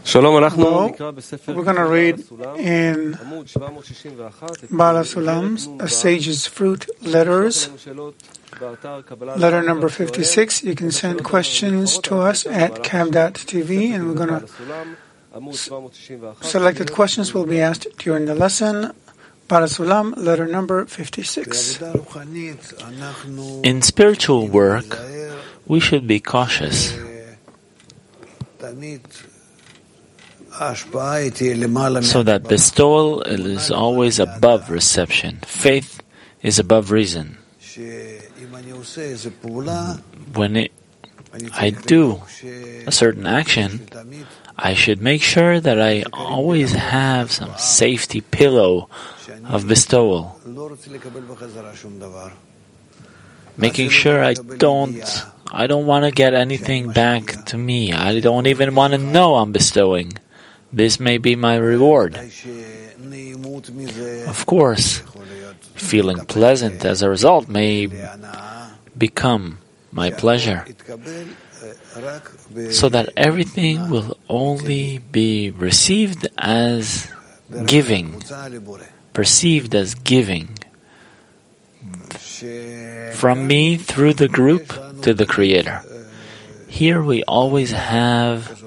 Hello, we're going to read in Baal HaSulam's A Sage's Fruit Letters, letter number 56. You can send questions to us at cab.tv, and we're going to selected questions will be asked during the lesson. Baal HaSulam, letter number 56. In spiritual work, we should be cautious. So that bestowal is always above reception. Faith is above reason. When I do a certain action, I should make sure that I always have some safety pillow of bestowal. Making sure I don't want to get anything back to me. I don't even want to know I'm bestowing. This may be my reward. Of course, feeling pleasant as a result may become my pleasure. So that everything will only be received as giving, perceived as giving. From me through the group to the Creator. Here we always have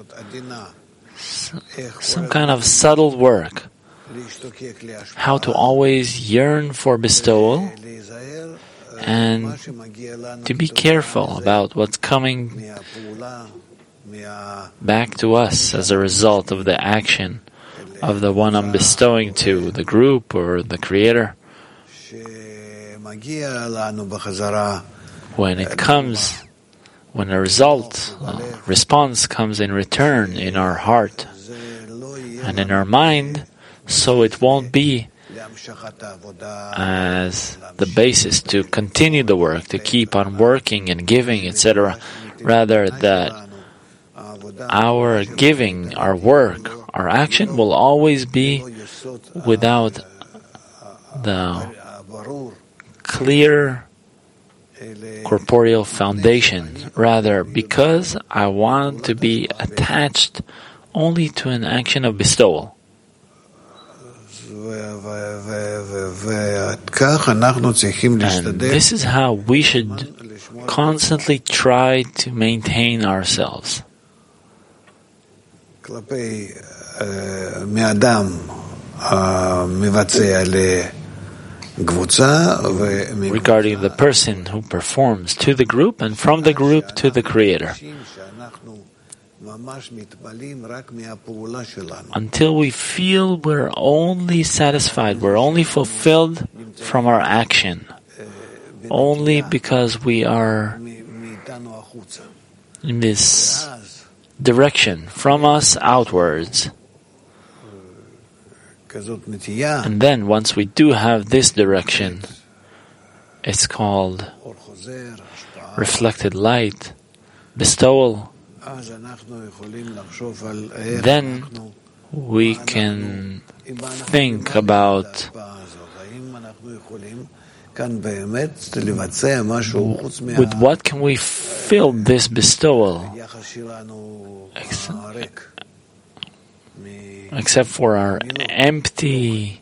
some kind of subtle work. How to always yearn for bestowal and to be careful about what's coming back to us as a result of the action of the one I'm bestowing to, the group or the Creator. When a response comes in return in our heart and in our mind, so it won't be as the basis to continue the work, to keep on working and giving, etc. Rather that our giving, our work, our action will always be without the clear corporeal foundation, rather because I want to be attached only to an action of bestowal. And this is how we should constantly try to maintain ourselves. Regarding the person who performs to the group and from the group to the Creator. Until we feel we're only satisfied, we're only fulfilled from our action, only because we are in this direction, from us outwards. And then once we do have this direction, it's called reflected light, bestowal. Then we can think about with what can we fill this bestowal except for our empty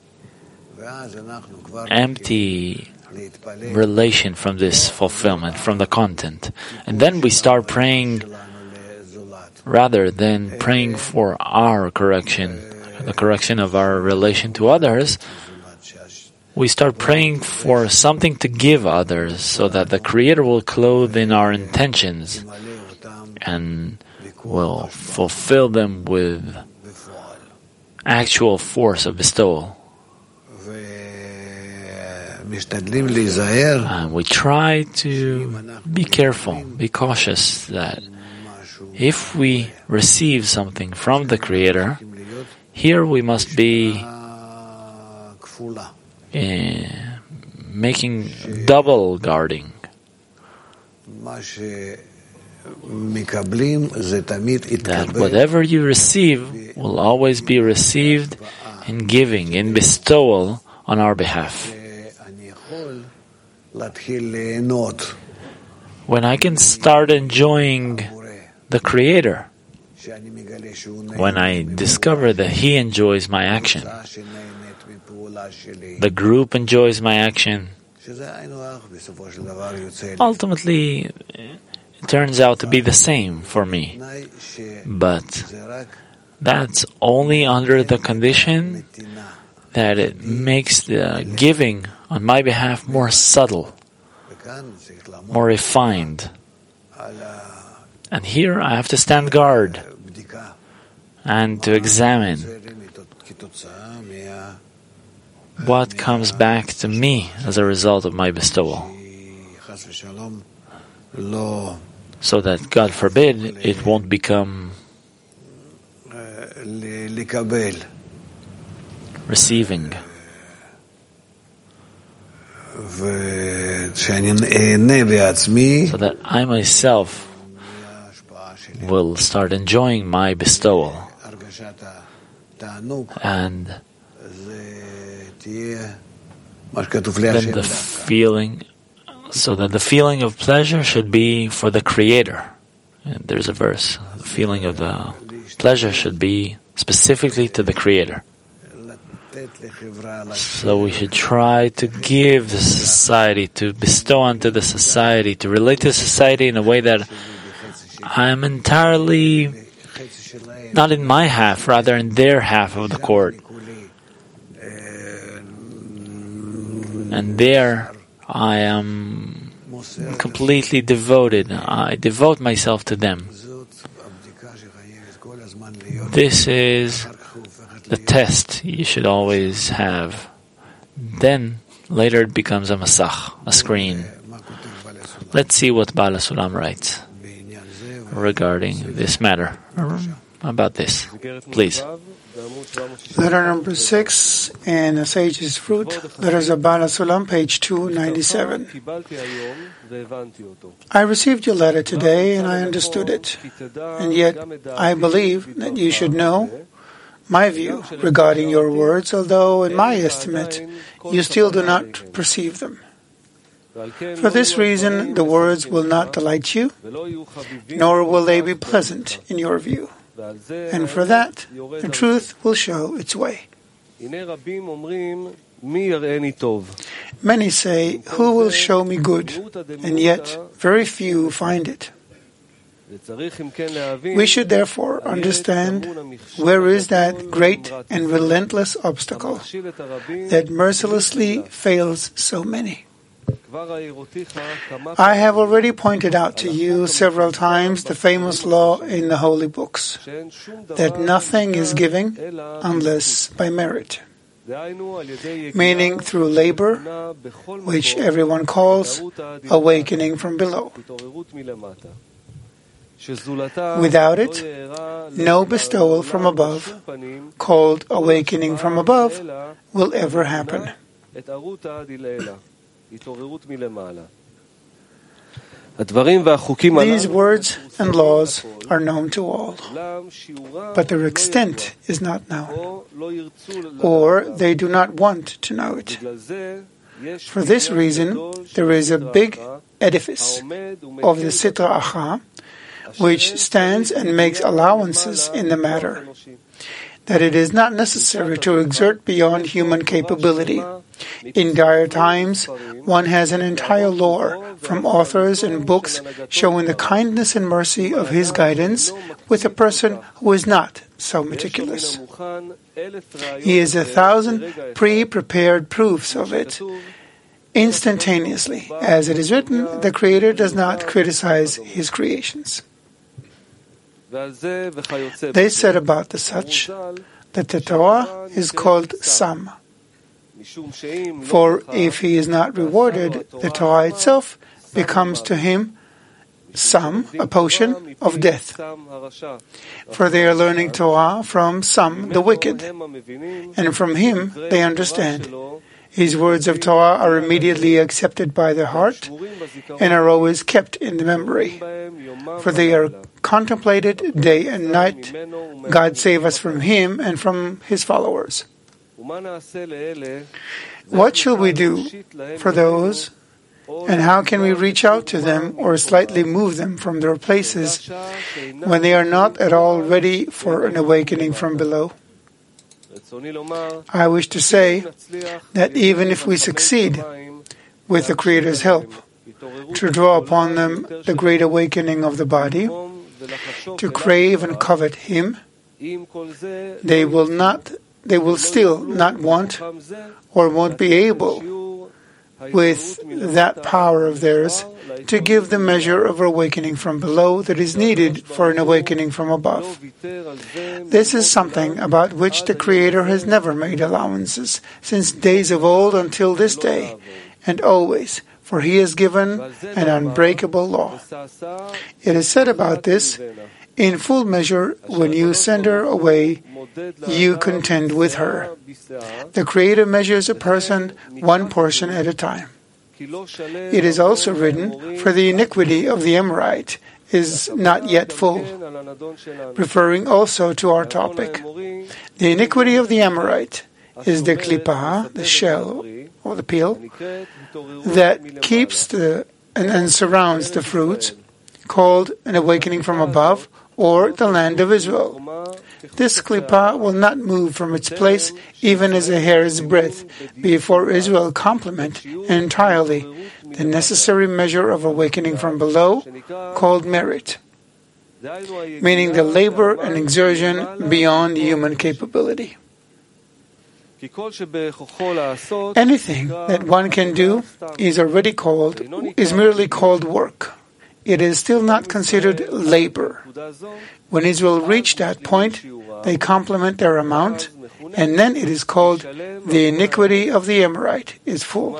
relation from this fulfillment, from the content. And then we start praying, rather than praying for our correction, the correction of our relation to others, we start praying for something to give others, so that the Creator will clothe in our intentions and will fulfill them with actual force of bestowal. And we try to be careful, be cautious that if we receive something from the Creator, here we must be making double guarding. That whatever you receive will always be received in giving, in bestowal on our behalf. When I can start enjoying the Creator, when I discover that he enjoys my action, the group enjoys my action, ultimately it turns out to be the same for me. But that's only under the condition that it makes the giving on my behalf more subtle, more refined. And here I have to stand guard and to examine what comes back to me as a result of my bestowal, so that, God forbid, it won't become receiving, so that I myself will start enjoying my bestowal, and then the feeling, so that the feeling of pleasure should be for the Creator. And there's a verse, the feeling of the pleasure should be specifically to the Creator. So we should try to give the society, to bestow onto the society, to relate to society in a way that I am entirely not in my half, rather in their half of the court. And there I am completely devoted. I devote myself to them. This is the test you should always have. Then, later it becomes a masach, a screen. Let's see what Baal HaSulam writes regarding this matter, about this. Please. Letter number 6 in A Sage's Fruit, Letters of Baal HaSulam, page 297. I received your letter today and I understood it, and yet I believe that you should know my view regarding your words, although in my estimate you still do not perceive them. For this reason, the words will not delight you, nor will they be pleasant in your view. And for that, the truth will show its way. Many say, who will show me good? And yet, very few find it. We should therefore understand where is that great and relentless obstacle that mercilessly fails so many. I have already pointed out to you several times the famous law in the holy books, that nothing is given unless by merit, meaning through labor, which everyone calls awakening from below. Without it, no bestowal from above, called awakening from above, will ever happen. These words and laws are known to all, but their extent is not known, or they do not want to know it. For this reason, there is a big edifice of the Sitra Achra, which stands and makes allowances in the matter, that it is not necessary to exert beyond human capability. In dire times, one has an entire lore from authors and books showing the kindness and mercy of his guidance with a person who is not so meticulous. He has 1,000 pre-prepared proofs of it instantaneously. As it is written, the Creator does not criticize his creations. They said about the such that the Torah is called Sam. For if he is not rewarded, the Torah itself becomes to him Sam, a potion of death. For they are learning Torah from Sam, the wicked, and from him they understand. His words of Torah are immediately accepted by the heart and are always kept in the memory. For they are contemplated day and night. God save us from him and from his followers. What shall we do for those And how can we reach out to them or slightly move them from their places when they are not at all ready for an awakening from below? I wish to say that even if we succeed, with the Creator's help, to draw upon them the great awakening of the body, to crave and covet Him, they will still not want or won't be able, with that power of theirs, to give the measure of awakening from below that is needed for an awakening from above. This is something about which the Creator has never made allowances, since days of old until this day, and always, for He has given an unbreakable law. It is said about this, in full measure, when you send her away, you contend with her. The Creator measures a person one portion at a time. It is also written, for the iniquity of the Amorite is not yet full, referring also to our topic. The iniquity of the Amorite is the klippah, the shell, or the peel, that keeps and surrounds the fruit, called an awakening from above, or the land of Israel. This klippah will not move from its place even as a hair's breadth before Israel complement entirely the necessary measure of awakening from below, called merit, meaning the labor and exertion beyond human capability. Anything that one can do is merely called work. It is still not considered labor. When Israel reach that point, they complement their amount, and then it is called the iniquity of the Amorite is full.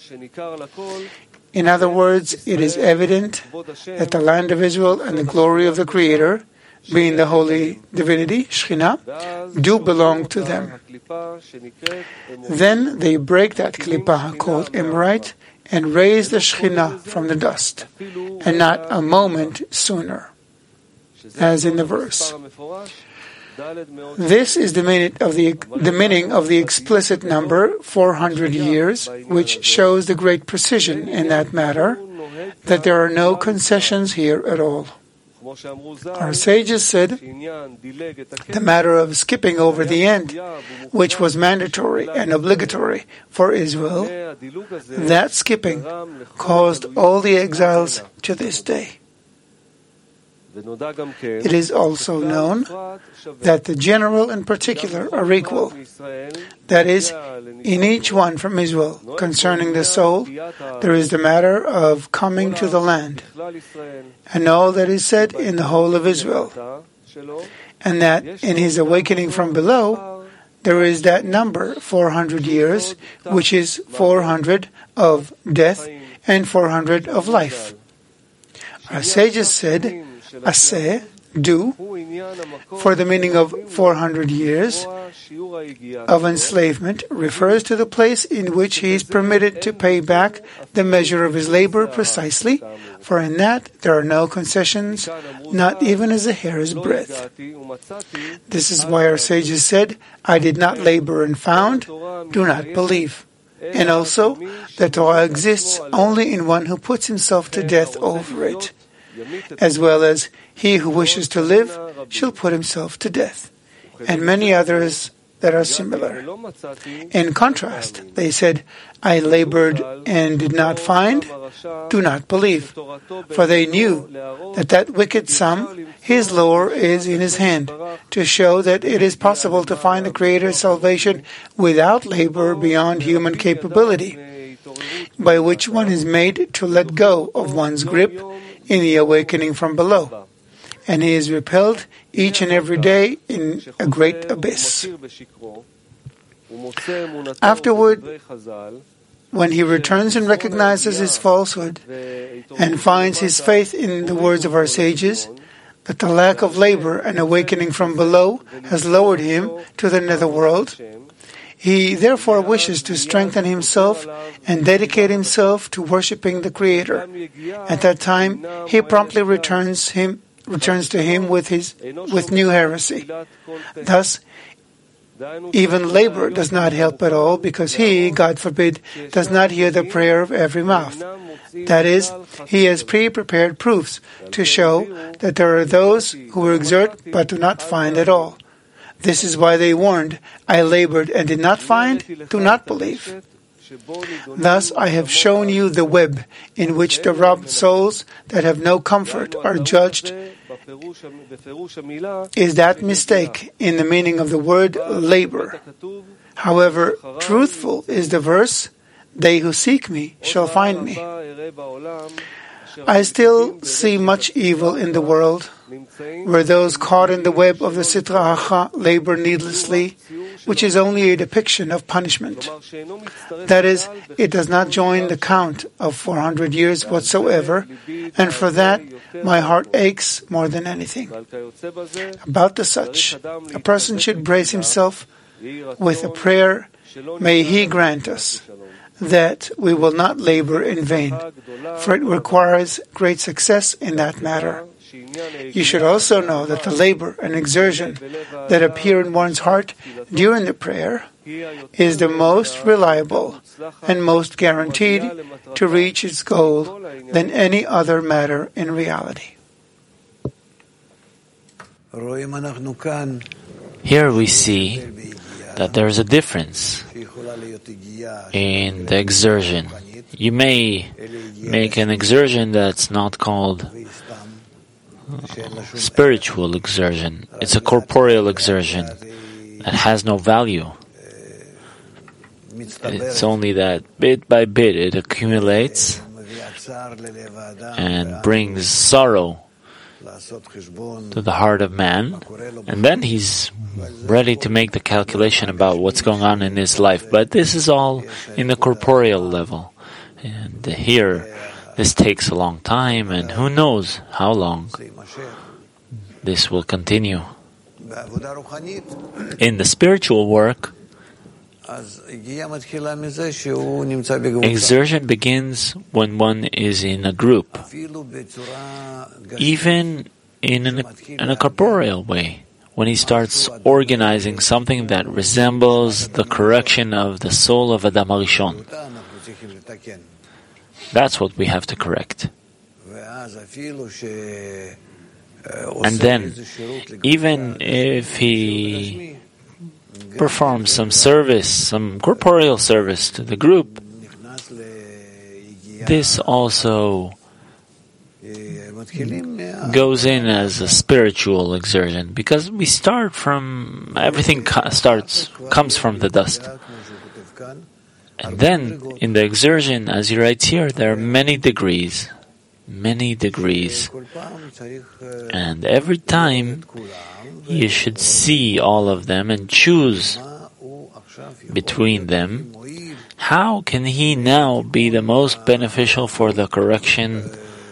In other words, it is evident that the land of Israel and the glory of the Creator, being the holy divinity, Shekhinah, do belong to them. Then they break that klippah called Amorite and raise the Shekhinah from the dust, and not a moment sooner, as in the verse. This is the meaning of the explicit number 400 years, which shows the great precision in that matter, that there are no concessions here at all. Our sages said the matter of skipping over the end, which was mandatory and obligatory for Israel, that skipping caused all the exiles to this day. It is also known that the general and particular are equal. That is, in each one from Israel, concerning the soul, there is the matter of coming to the land, and all that is said in the whole of Israel, and that in his awakening from below, there is that number, 400 years, which is 400 of death and 400 of life. Our sages said, Aseh, do, for the meaning of 400 years of enslavement refers to the place in which he is permitted to pay back the measure of his labor precisely, for in that there are no concessions, not even as a hair's breadth. This is why our sages said, I did not labor and found, do not believe. And also, the Torah exists only in one who puts himself to death over it, as well as he who wishes to live shall put himself to death, and many others that are similar. In contrast, they said, I labored and did not find, do not believe, for they knew that wicked sum, his lore is in his hand, to show that it is possible to find the Creator's salvation without labor beyond human capability, by which one is made to let go of one's grip in the awakening from below, and he is repelled each and every day in a great abyss. Afterward, when he returns and recognizes his falsehood and finds his faith in the words of our sages, that the lack of labor and awakening from below has lowered him to the netherworld, he therefore wishes to strengthen himself and dedicate himself to worshipping the Creator. At that time, he promptly returns to him with new heresy. Thus, Even labor does not help at all, because he, God forbid, does not hear the prayer of every mouth. That is, he has pre-prepared proofs to show that there are those who exert but do not find at all. This is why they warned, I labored and did not find, do not believe. Thus I have shown you the web in which the robbed souls that have no comfort are judged. Is that mistake in the meaning of the word labor? However, truthful is the verse, they who seek me shall find me. I still see much evil in the world, where those caught in the web of the Sitra Achra labor needlessly, which is only a depiction of punishment. That is, it does not join the count of 400 years whatsoever, and for that my heart aches more than anything. About the such, a person should brace himself with a prayer, may he grant us that we will not labor in vain, for it requires great success in that matter. You should also know that the labor and exertion that appear in one's heart during the prayer is the most reliable and most guaranteed to reach its goal than any other matter in reality. Here we see that there is a difference in the exertion. You may make an exertion that's not called spiritual exertion. It's a corporeal exertion that has no value. It's only that bit by bit it accumulates and brings sorrow to the heart of man, and then he's ready to make the calculation about what's going on in his life. But this is all in the corporeal level. And here, this takes a long time, and who knows how long this will continue. In the spiritual work, exertion begins when one is in a group, even in a corporeal way, when he starts organizing something that resembles the correction of the soul of Adam HaRishon. That's what we have to correct. And then, even if he performs some service, some corporeal service to the group, this also goes in as a spiritual exertion, because we start from, everything comes from the dust. And then, in the exertion, as he writes here, there are many degrees. And every time, you should see all of them and choose between them. How can he now be the most beneficial for the correction?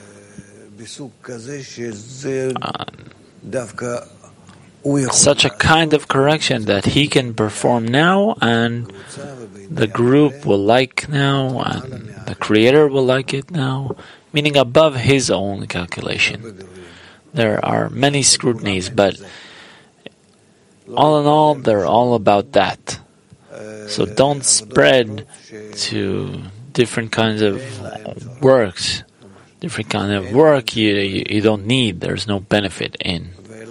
Such a kind of correction that he can perform now, and the group will like now, and the Creator will like it now, meaning above his own calculation. There are many scrutinies, but all in all, they're all about that. So don't spread to different kinds of works. Different kind of work you don't need, there's no benefit in.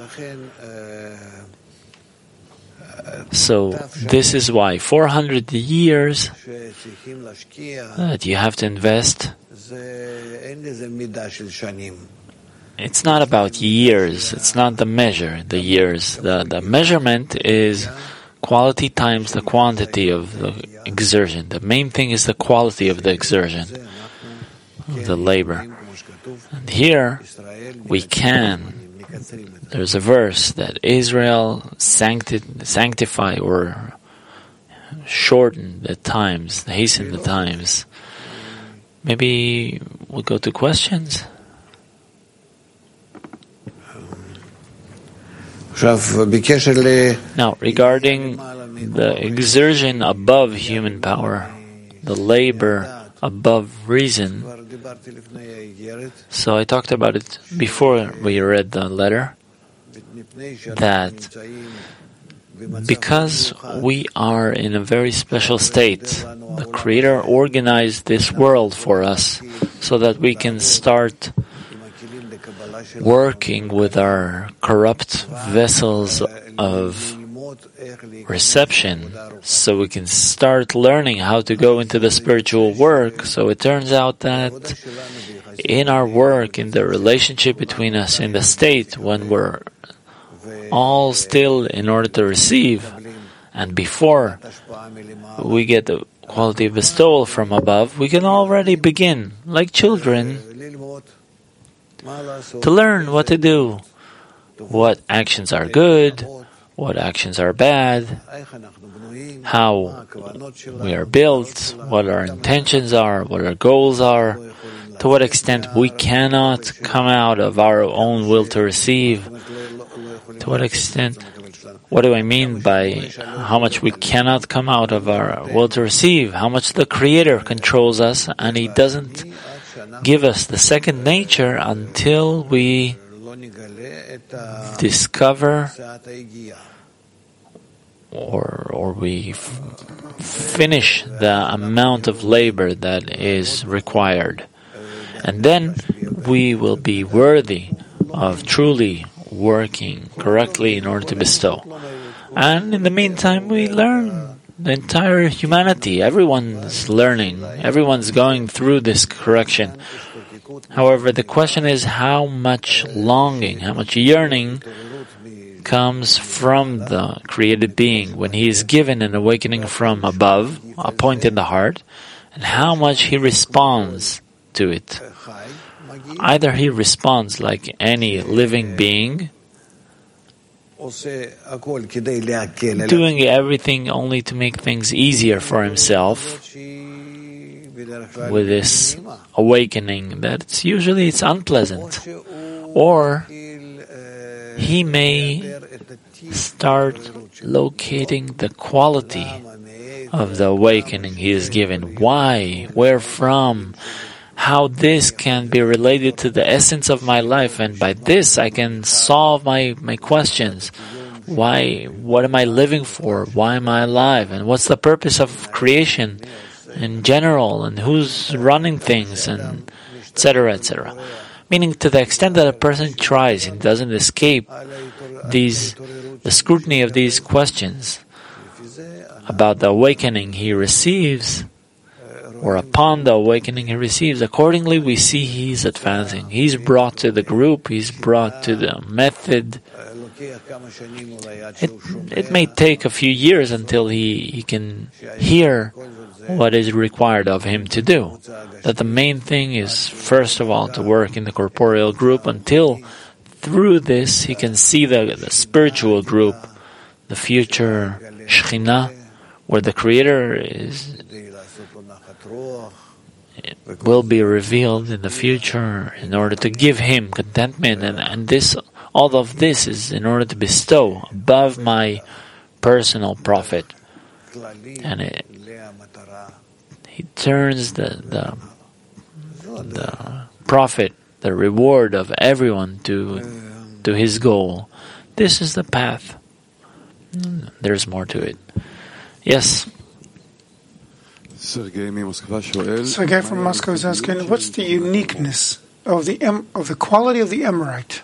So this is why 400 years that you have to invest. It's not about years, it's not the measure, the years. The measurement is quality times the quantity of the exertion. The main thing is the quality of the exertion, of the labor. And here we there's a verse that Israel sanctify or shorten the times, hasten the times. Maybe we'll go to questions. Now, regarding the exertion above human power, the labor above reason, so I talked about it before we read the letter, that because we are in a very special state. The Creator organized this world for us so that we can start working with our corrupt vessels of reception, so we can start learning how to go into the spiritual work. So it turns out that in our work, in the relationship between us, in the state when we're all still in order to receive, and before we get the quality of bestowal from above, we can already begin, like children, to learn what to do, what actions are good, what actions are bad, how we are built, what our intentions are, what our goals are, to what extent we cannot come out of our own will to receive, to what extent, what do I mean by how much we cannot come out of our will to receive, how much the Creator controls us, and He doesn't give us the second nature until we discover or we finish the amount of labor that is required. And then we will be worthy of truly working correctly in order to bestow. And in the meantime, we learn. The entire humanity, everyone's learning, everyone's going through this correction. However, the question is how much longing, how much yearning comes from the created being when he is given an awakening from above, a point in the heart, and how much he responds to it. Either he responds like any living being, doing everything only to make things easier for himself with this awakening that it's unpleasant, or he may start locating the quality of the awakening he is given. Why? Where from? How this can be related to the essence of my life, and by this I can solve my questions. Why? What am I living for? Why am I alive? And what's the purpose of creation in general? And who's running things? And etc., etc. Meaning, to the extent that a person tries and doesn't escape the scrutiny of these questions about the awakening he receives, or upon the awakening he receives, accordingly we see he's advancing. He's brought to the group, he's brought to the method. It may take a few years until he can hear what is required of him to do. That the main thing is, first of all, to work in the corporeal group until through this he can see the spiritual group, the future Shekhinah, where the Creator will be revealed in the future in order to give him contentment, and this, all of this is in order to bestow above my personal profit. And he turns the profit, the reward of everyone to his goal. This is the path. There's more to it. Yes. Sergey from Moscow is asking, what's the uniqueness of the quality of the Emirate?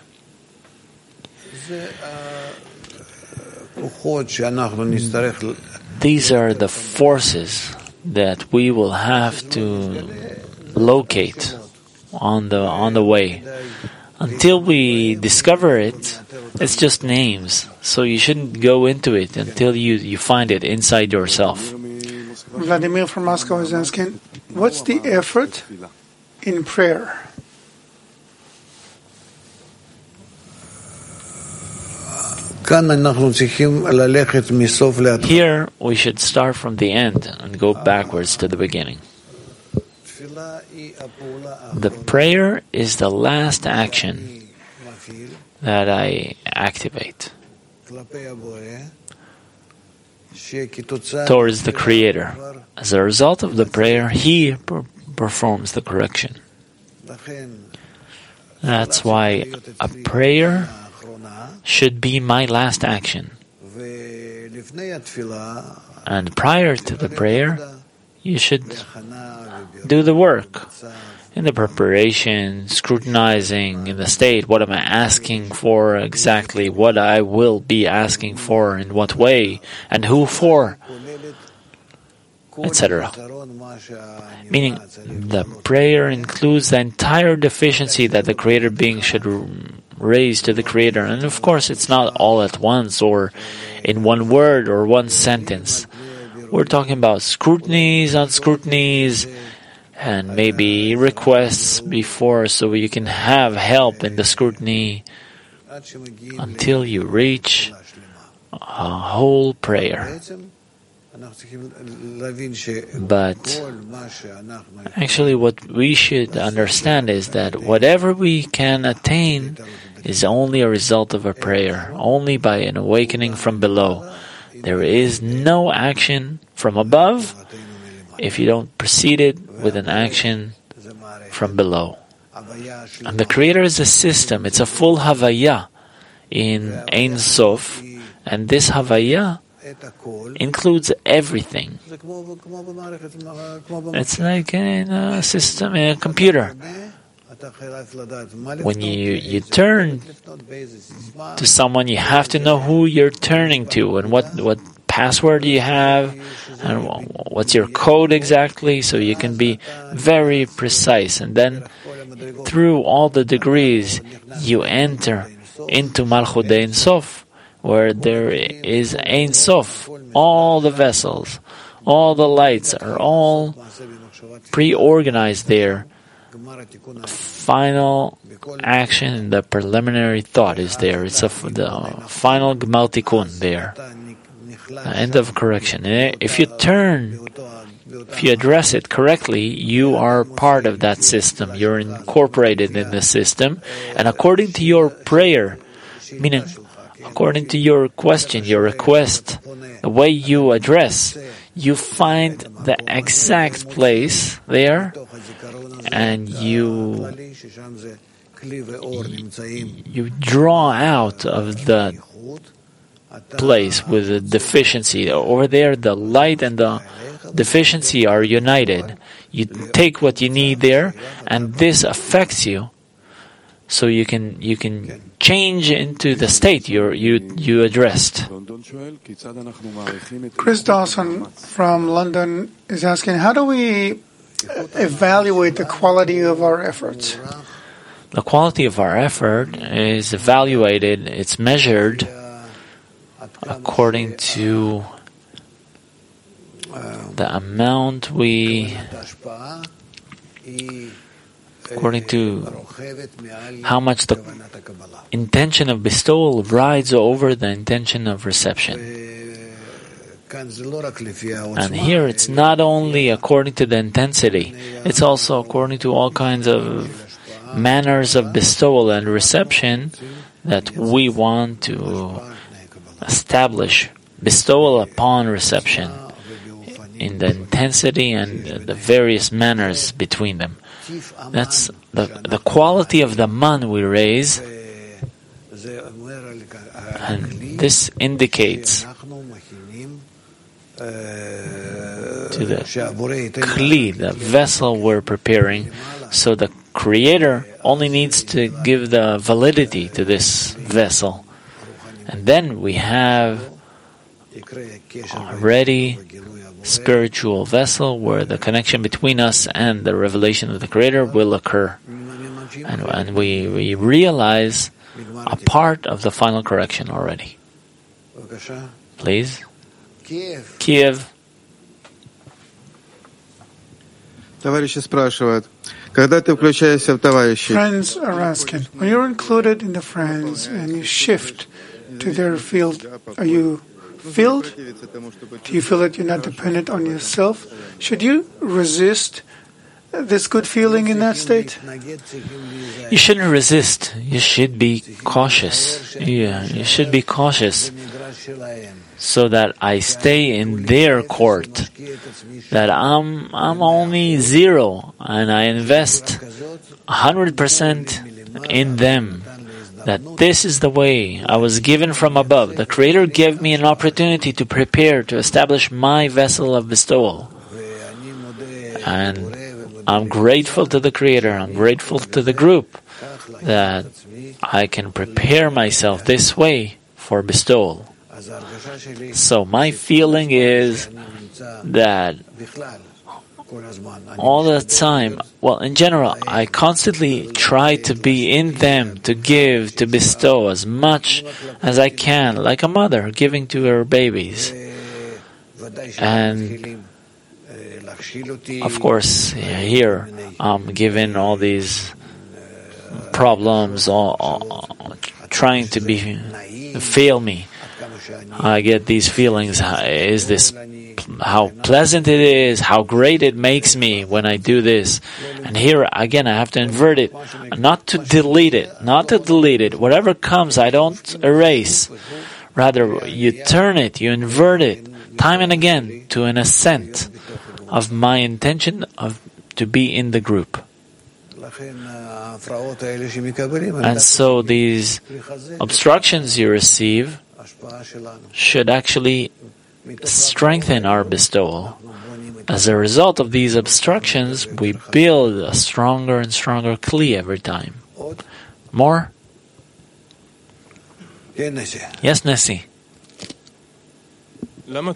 These are the forces that we will have to locate on the way. Until we discover it, it's just names. So you shouldn't go into it until you find it inside yourself. Vladimir from Moscow is asking, what's the effort in prayer? Here we should start from the end and go backwards to the beginning. The prayer is the last action that I activate towards the Creator. As a result of the prayer, He performs the correction. That's why a prayer should be my last action, And prior to the prayer, you should do the work in the preparation, scrutinizing in the state, what am I asking for exactly, what I will be asking for, in what way, and who for, etc. Meaning, the prayer includes the entire deficiency that the Creator being should raise to the Creator. And of course, it's not all at once or in one word or one sentence. We're talking about scrutinies on scrutinies and maybe requests before, so you can have help in the scrutiny until you reach a whole prayer. But actually what we should understand is that whatever we can attain is only a result of a prayer, only by an awakening from below. There is no action from above if you don't precede it with an action from below. And the Creator is a system, it's a full Havaya in Ein Sof, and this Havaya includes everything. It's like in a system, in a computer. When you turn to someone, you have to know who you're turning to and what password you have and what's your code exactly, so you can be very precise. And then through all the degrees, you enter into Malchut Ein Sof, where there is Ein Sof. All the vessels, all the lights are all pre-organized there. Final action, the preliminary thought is there. It's the final Gmal Tikkun there. End of correction. If you address it correctly, you are part of that system. You're incorporated in the system. And according to your prayer, meaning according to your question, your request, the way you address, you find the exact place there, and you draw out of the place with a deficiency. Over there, the light and the deficiency are united. You take what you need there, and this affects you, so you can change into the state you addressed. Chris Dawson from London is asking, how do we evaluate the quality of our efforts? The quality of our effort is evaluated, it's measured according to the amount according to how much the intention of bestowal rides over the intention of reception. And here it's not only according to the intensity, it's also according to all kinds of manners of bestowal and reception that we want to establish bestowal upon reception in the intensity and the various manners between them. That's the quality of the man we raise, and this indicates to the Kli, the vessel we're preparing, so the Creator only needs to give the validity to this vessel. And then we have a ready spiritual vessel where the connection between us and the revelation of the Creator will occur. And we realize a part of the final correction already. Please. Kiev. Friends are asking, when you're included in the friends and you shift to their field, are you filled? Do you feel that you're not dependent on yourself? Should you resist this good feeling in that state? You shouldn't resist. You should be cautious. Yeah, you should be cautious so that I stay in their court, that I'm only zero and I invest 100% in them. that this is the way I was given from above. The Creator gave me an opportunity to prepare, to establish my vessel of bestowal. And I'm grateful to the Creator, I'm grateful to the group that I can prepare myself this way for bestowal. So my feeling is that all the time, well, in general, I constantly try to be in them, to give, to bestow as much as I can, like a mother giving to her babies. And of course, here I'm given all these problems, trying to fail me. I get these feelings. Is this how pleasant it is, how great it makes me when I do this? And here again I have to invert it, not to delete it. Whatever comes, I don't erase. Rather, you turn it, you invert it, time and again, to an ascent of my intention to be in the group. And so these obstructions you receive should actually strengthen our bestowal. As a result of these obstructions, we build a stronger and stronger kli every time. More? Yes, Nessie. Why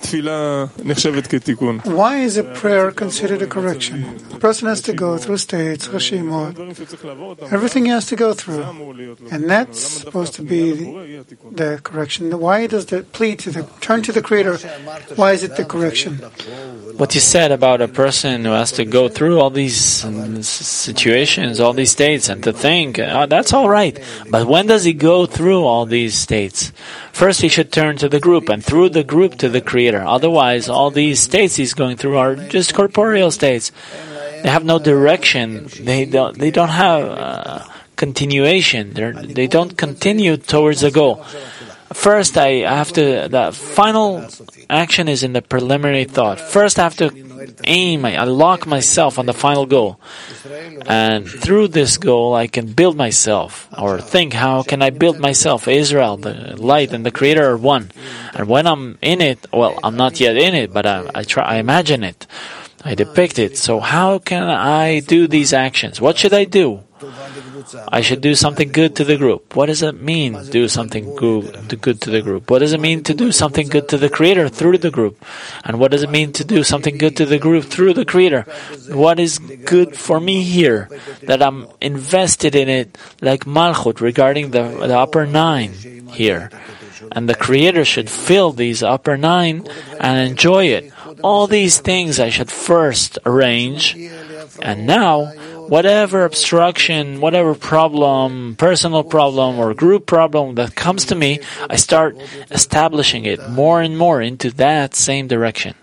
is a prayer considered a correction? A person has to go through states, reshimot, everything he has to go through. And that's supposed to be the correction. Why does the plea to turn to the Creator, why is it the correction? What you said about a person who has to go through all these situations, all these states, and to think, that's all right. But when does he go through all these states? First, he should turn to the group, and through the group to the Creator. Otherwise, all these states he's going through are just corporeal states. They have no direction. They don't have continuation. They don't continue towards the goal. First, the final action is in the preliminary thought. First, I have to aim, I lock myself on the final goal. And through this goal, I can build myself, or think, how can I build myself? Israel, the light, and the Creator are one. And when I'm in it, well, I'm not yet in it, but I imagine it. I depict it. So how can I do these actions? What should I do? I should do something good to the group. What does it mean, do something good to the group? What does it mean to do something good to the Creator through the group? And what does it mean to do something good to the group through the Creator? What is good for me here, that I'm invested in it like Malchut regarding the upper 9 here? And the Creator should fill these upper 9 and enjoy it. All these things I should first arrange, and now whatever obstruction, whatever problem, personal problem or group problem that comes to me, I start establishing it more and more into that same direction.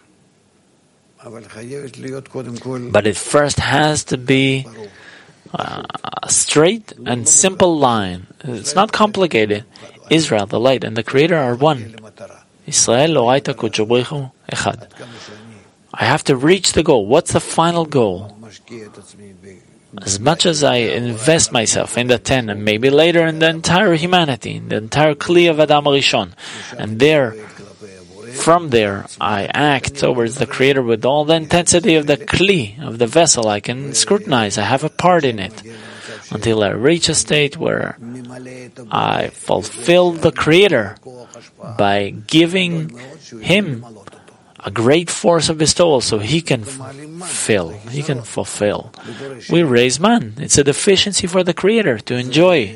But it first has to be a straight and simple line. It's not complicated. Israel, the light, and the Creator are one. Israel Lo'aita Kuchobrichu Echad. I have to reach the goal. What's the final goal? As much as I invest myself in the 10, and maybe later in the entire humanity, in the entire Kli of Adam Rishon, and from there, I act towards the Creator with all the intensity of the Kli, of the vessel. I can scrutinize, I have a part in it, until I reach a state where I fulfill the Creator by giving Him a great force of bestowal, so He can fulfill. We raise man. It's a deficiency for the Creator to enjoy.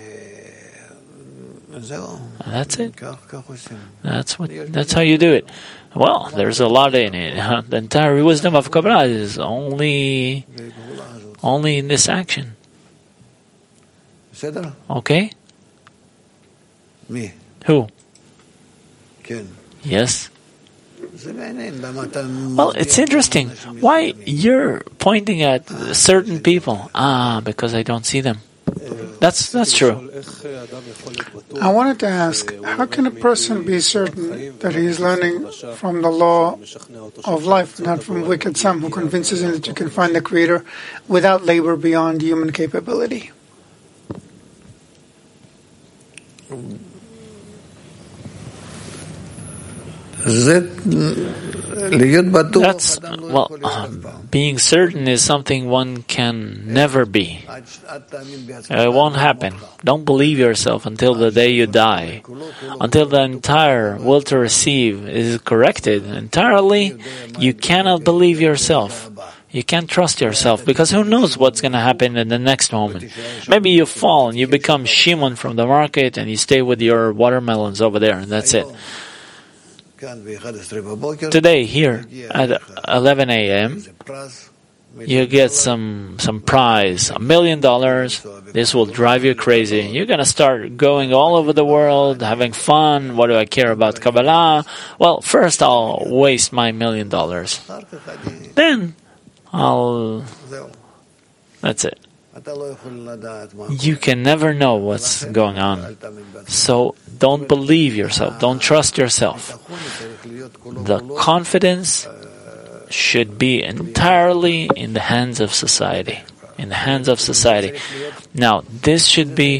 That's it. That's how you do it. Well, there's a lot in it. The entire wisdom of Kabbalah is only in this action. Okay? Who? Yes? Well, it's interesting. Why you're pointing at certain people? Because I don't see them. That's true. I wanted to ask, how can a person be certain that he is learning from the law of life, not from wicked Sam, who convinces him that you can find the Creator without labor beyond human capability? That's, being certain is something one can never be. It won't happen. Don't believe yourself until the day you die. Until the entire will to receive is corrected entirely, you cannot believe yourself. You can't trust yourself, because who knows what's going to happen in the next moment. Maybe you fall and you become Shimon from the market and you stay with your watermelons over there, and that's it. Today, here at 11 a.m., you get some prize, $1 million. This will drive you crazy. You're going to start going all over the world, having fun. What do I care about Kabbalah? Well, first I'll waste my $1 million. Then that's it. You can never know what's going on. So don't believe yourself. Don't trust yourself. The confidence should be entirely in the hands of society. In the hands of society. Now this should be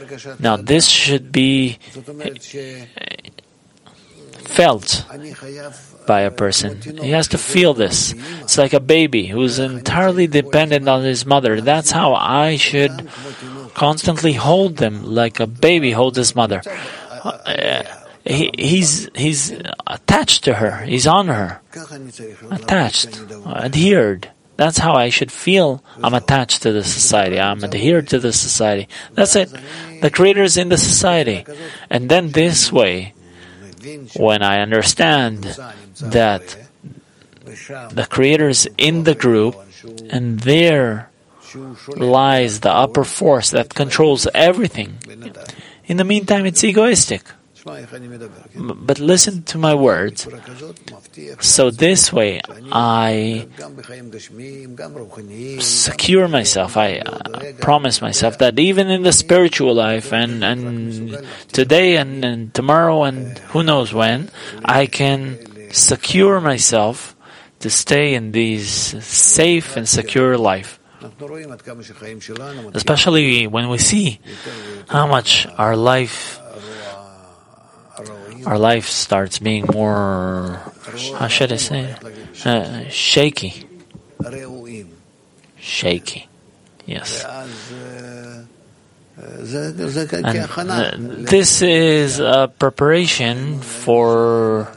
felt by a person. He has to feel this. It's like a baby who's entirely dependent on his mother. That's how I should constantly hold them, like a baby holds his mother. He's attached to her. He's on her. Attached. Adhered. That's how I should feel. I'm attached to the society. I'm adhered to the society. That's it. The Creator is in the society. And then this way, when I understand that the Creator is in the group, and there lies the upper force that controls everything. In the meantime, it's egoistic. But listen to my words. So this way, I secure myself. I promise myself that even in the spiritual life, and today and tomorrow and who knows when, I can secure myself to stay in these safe and secure life. Especially when we see how much our life starts being more, how should I say, shaky. Shaky. Yes. And this is a preparation for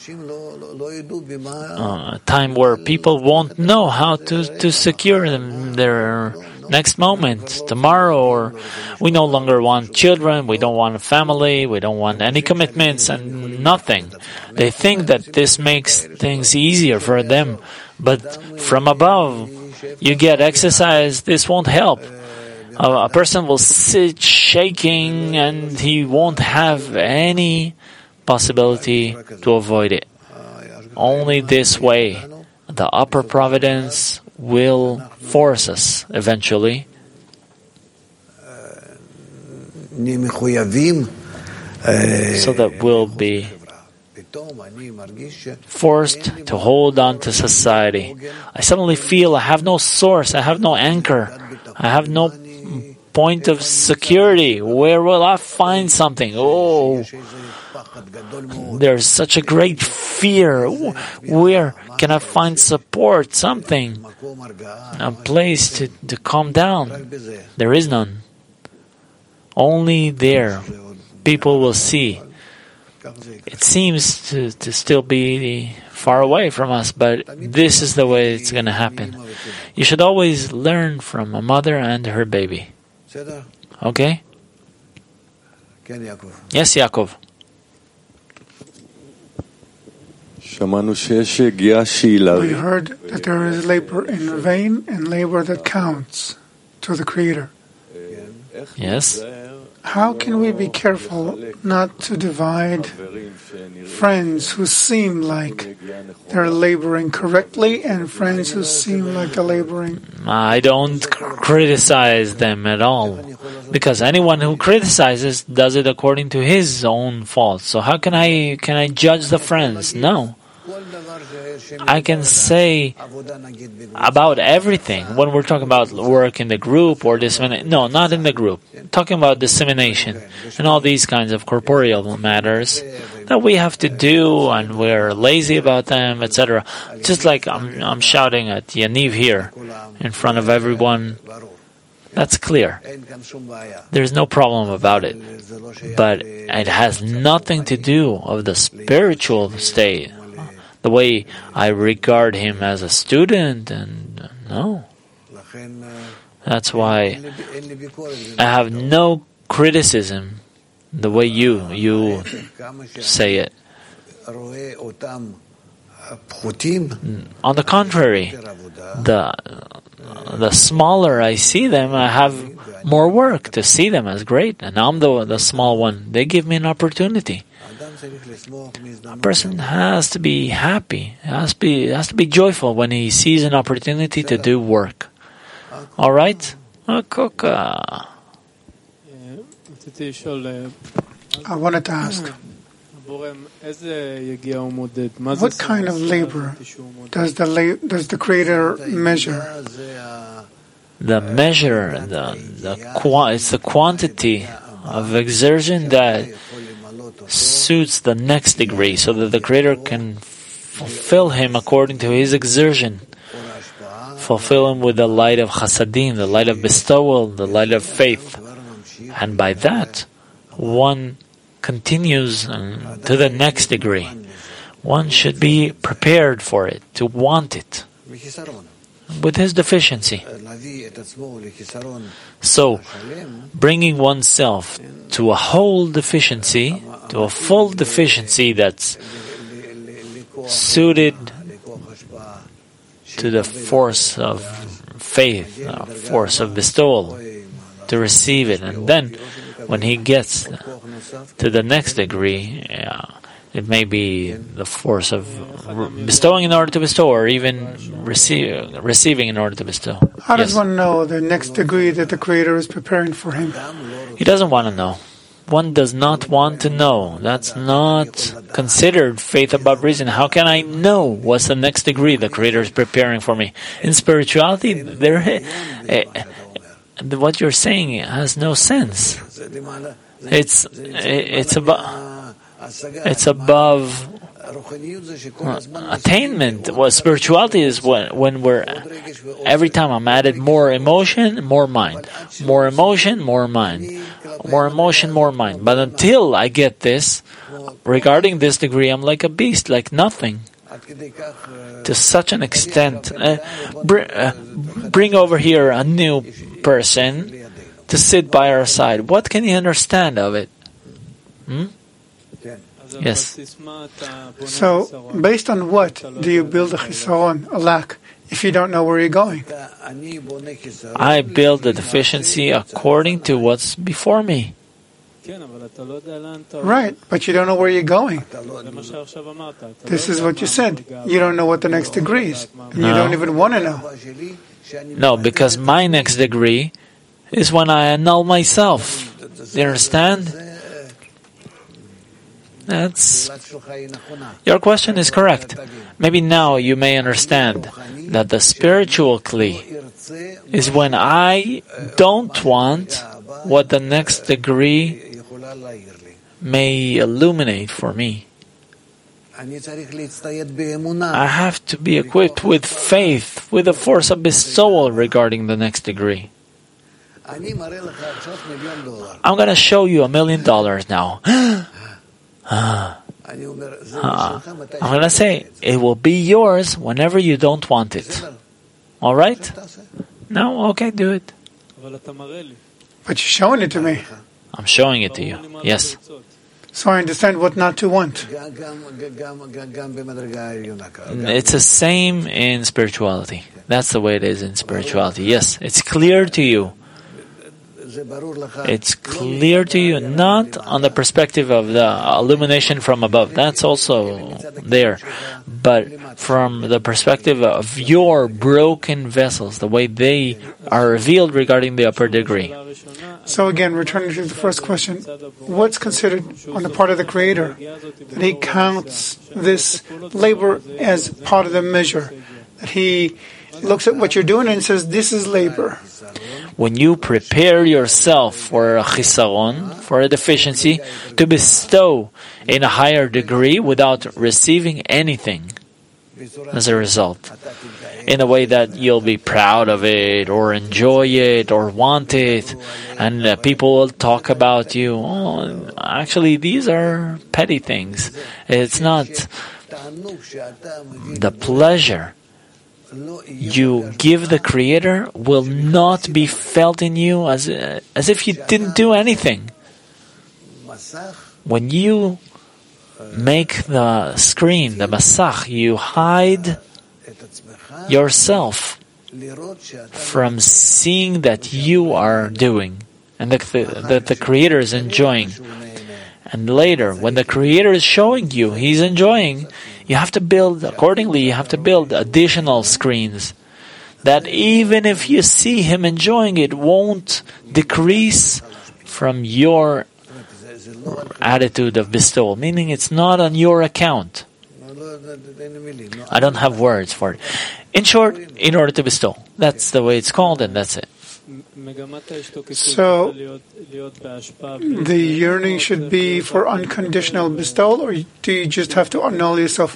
a time where people won't know how to secure their next moment, tomorrow, or we no longer want children, we don't want a family, we don't want any commitments and nothing. They think that this makes things easier for them, but from above, you get exercise, this won't help. A person will sit shaking and he won't have any possibility to avoid it. Only this way, the upper providence will force us eventually so that we'll be forced to hold on to society. I suddenly feel I have no source, I have no anchor, I have no point of security. Where will I find something? Oh, there's such a great fear. Where can I find support, something, a place to calm down? There is none. Only there people will see. It seems to still be far away from us, but this is the way it's going to happen. You should always learn from a mother and her baby. Okay? Yes, Yaakov. We heard that there is labor in vain and labor that counts to the Creator. Yes. How can we be careful not to divide friends who seem like they're laboring correctly and friends who seem like they're laboring? I don't criticize them at all, because anyone who criticizes does it according to his own fault. So how can I judge the friends? No. I can say about everything. When we're talking about work in the group or dissemination, no, not in the group. Talking about dissemination and all these kinds of corporeal matters that we have to do and we're lazy about them, etc. Just like I'm shouting at Yaniv here in front of everyone. That's clear. There's no problem about it. But it has nothing to do with the spiritual state, the way I regard him as a student, and no. That's why I have no criticism the way you say it. On the contrary, the smaller I see them, I have more work to see them as great, and I'm the small one. They give me an opportunity. A person has to be happy, has to be joyful when he sees an opportunity to do work. All right? Kuka. I wanted to ask, what kind of labor does the Creator measure? The measure, it's the quantity of exertion that suits the next degree, so that the Creator can fulfill him according to his exertion. Fulfill him with the light of chasadim, the light of bestowal, the light of faith. And by that, one continues to the next degree. One should be prepared for it, to want it, with his deficiency. So, bringing oneself to a whole deficiency, to a full deficiency that's suited to the force of faith, force of bestowal, to receive it. And then, when he gets to the next degree, it may be the force of bestowing in order to bestow, or even receiving in order to bestow. How does one know the next degree that the Creator is preparing for him? He doesn't want to know. One does not want to know. That's not considered faith above reason. How can I know what's the next degree the Creator is preparing for me? In spirituality, what you're saying has no sense. It's above attainment. What spirituality is when we're every time I'm added more emotion, more mind, more emotion, more mind, more emotion, more mind. But until I get this, regarding this degree, I'm like a beast, like nothing. To such an extent, bring over here a new person to sit by our side. What can he understand of it? Yes. So, based on what do you build a chisaron, a lack, if you don't know where you're going? I build the deficiency according to what's before me. Right, but you don't know where you're going. This is what you said. You don't know what the next degree is. And you don't even want to know. No, because my next degree is when I annul myself. Do you understand? Your question is correct. Maybe now you may understand that the spiritual kli is when I don't want what the next degree may illuminate for me. I have to be equipped with faith, with the force of bestowal regarding the next degree. I'm going to show you $1 million now. I'm going to say, it will be yours whenever you don't want it. All right? No? Okay, do it. But you're showing it to me. I'm showing it to you. Yes. So I understand what not to want. It's the same in spirituality. That's the way it is in spirituality. Yes, it's clear to you. It's clear to you, not on the perspective of the illumination from above. That's also there. But from the perspective of your broken vessels, the way they are revealed regarding the upper degree. So again, returning to the first question, what's considered on the part of the Creator? That He counts this labor as part of the measure. That He looks at what you're doing and says, this is labor. When you prepare yourself for a chisaron, for a deficiency, to bestow in a higher degree without receiving anything as a result, in a way that you'll be proud of it, or enjoy it, or want it, and people will talk about you. Oh, actually, these are petty things. It's not the pleasure you give the Creator will not be felt in you as if you didn't do anything. When you make the screen, the masach, you hide yourself from seeing that you are doing and that the Creator is enjoying. And later, when the Creator is showing you He's enjoying, you have to build, accordingly, you have to build additional screens that even if you see Him enjoying it, won't decrease from your attitude of bestowal, meaning it's not on your account. I don't have words for it. In short, in order to bestow. That's the way it's called, and that's it. So, the yearning should be for unconditional bestowal, or do you just have to annul yourself?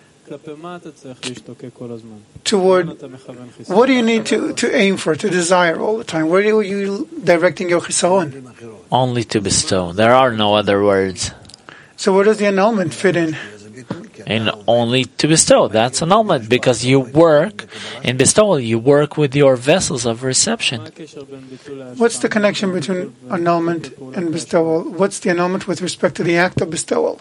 Toward what do you need to aim for, to desire all the time? Where are you directing your chisaron? Only to bestow. There are no other words. So where does the annulment fit in? And only to bestow. That's annulment, because you work in bestowal. You work with your vessels of reception. What's the connection between annulment and bestowal? What's the annulment with respect to the act of bestowal?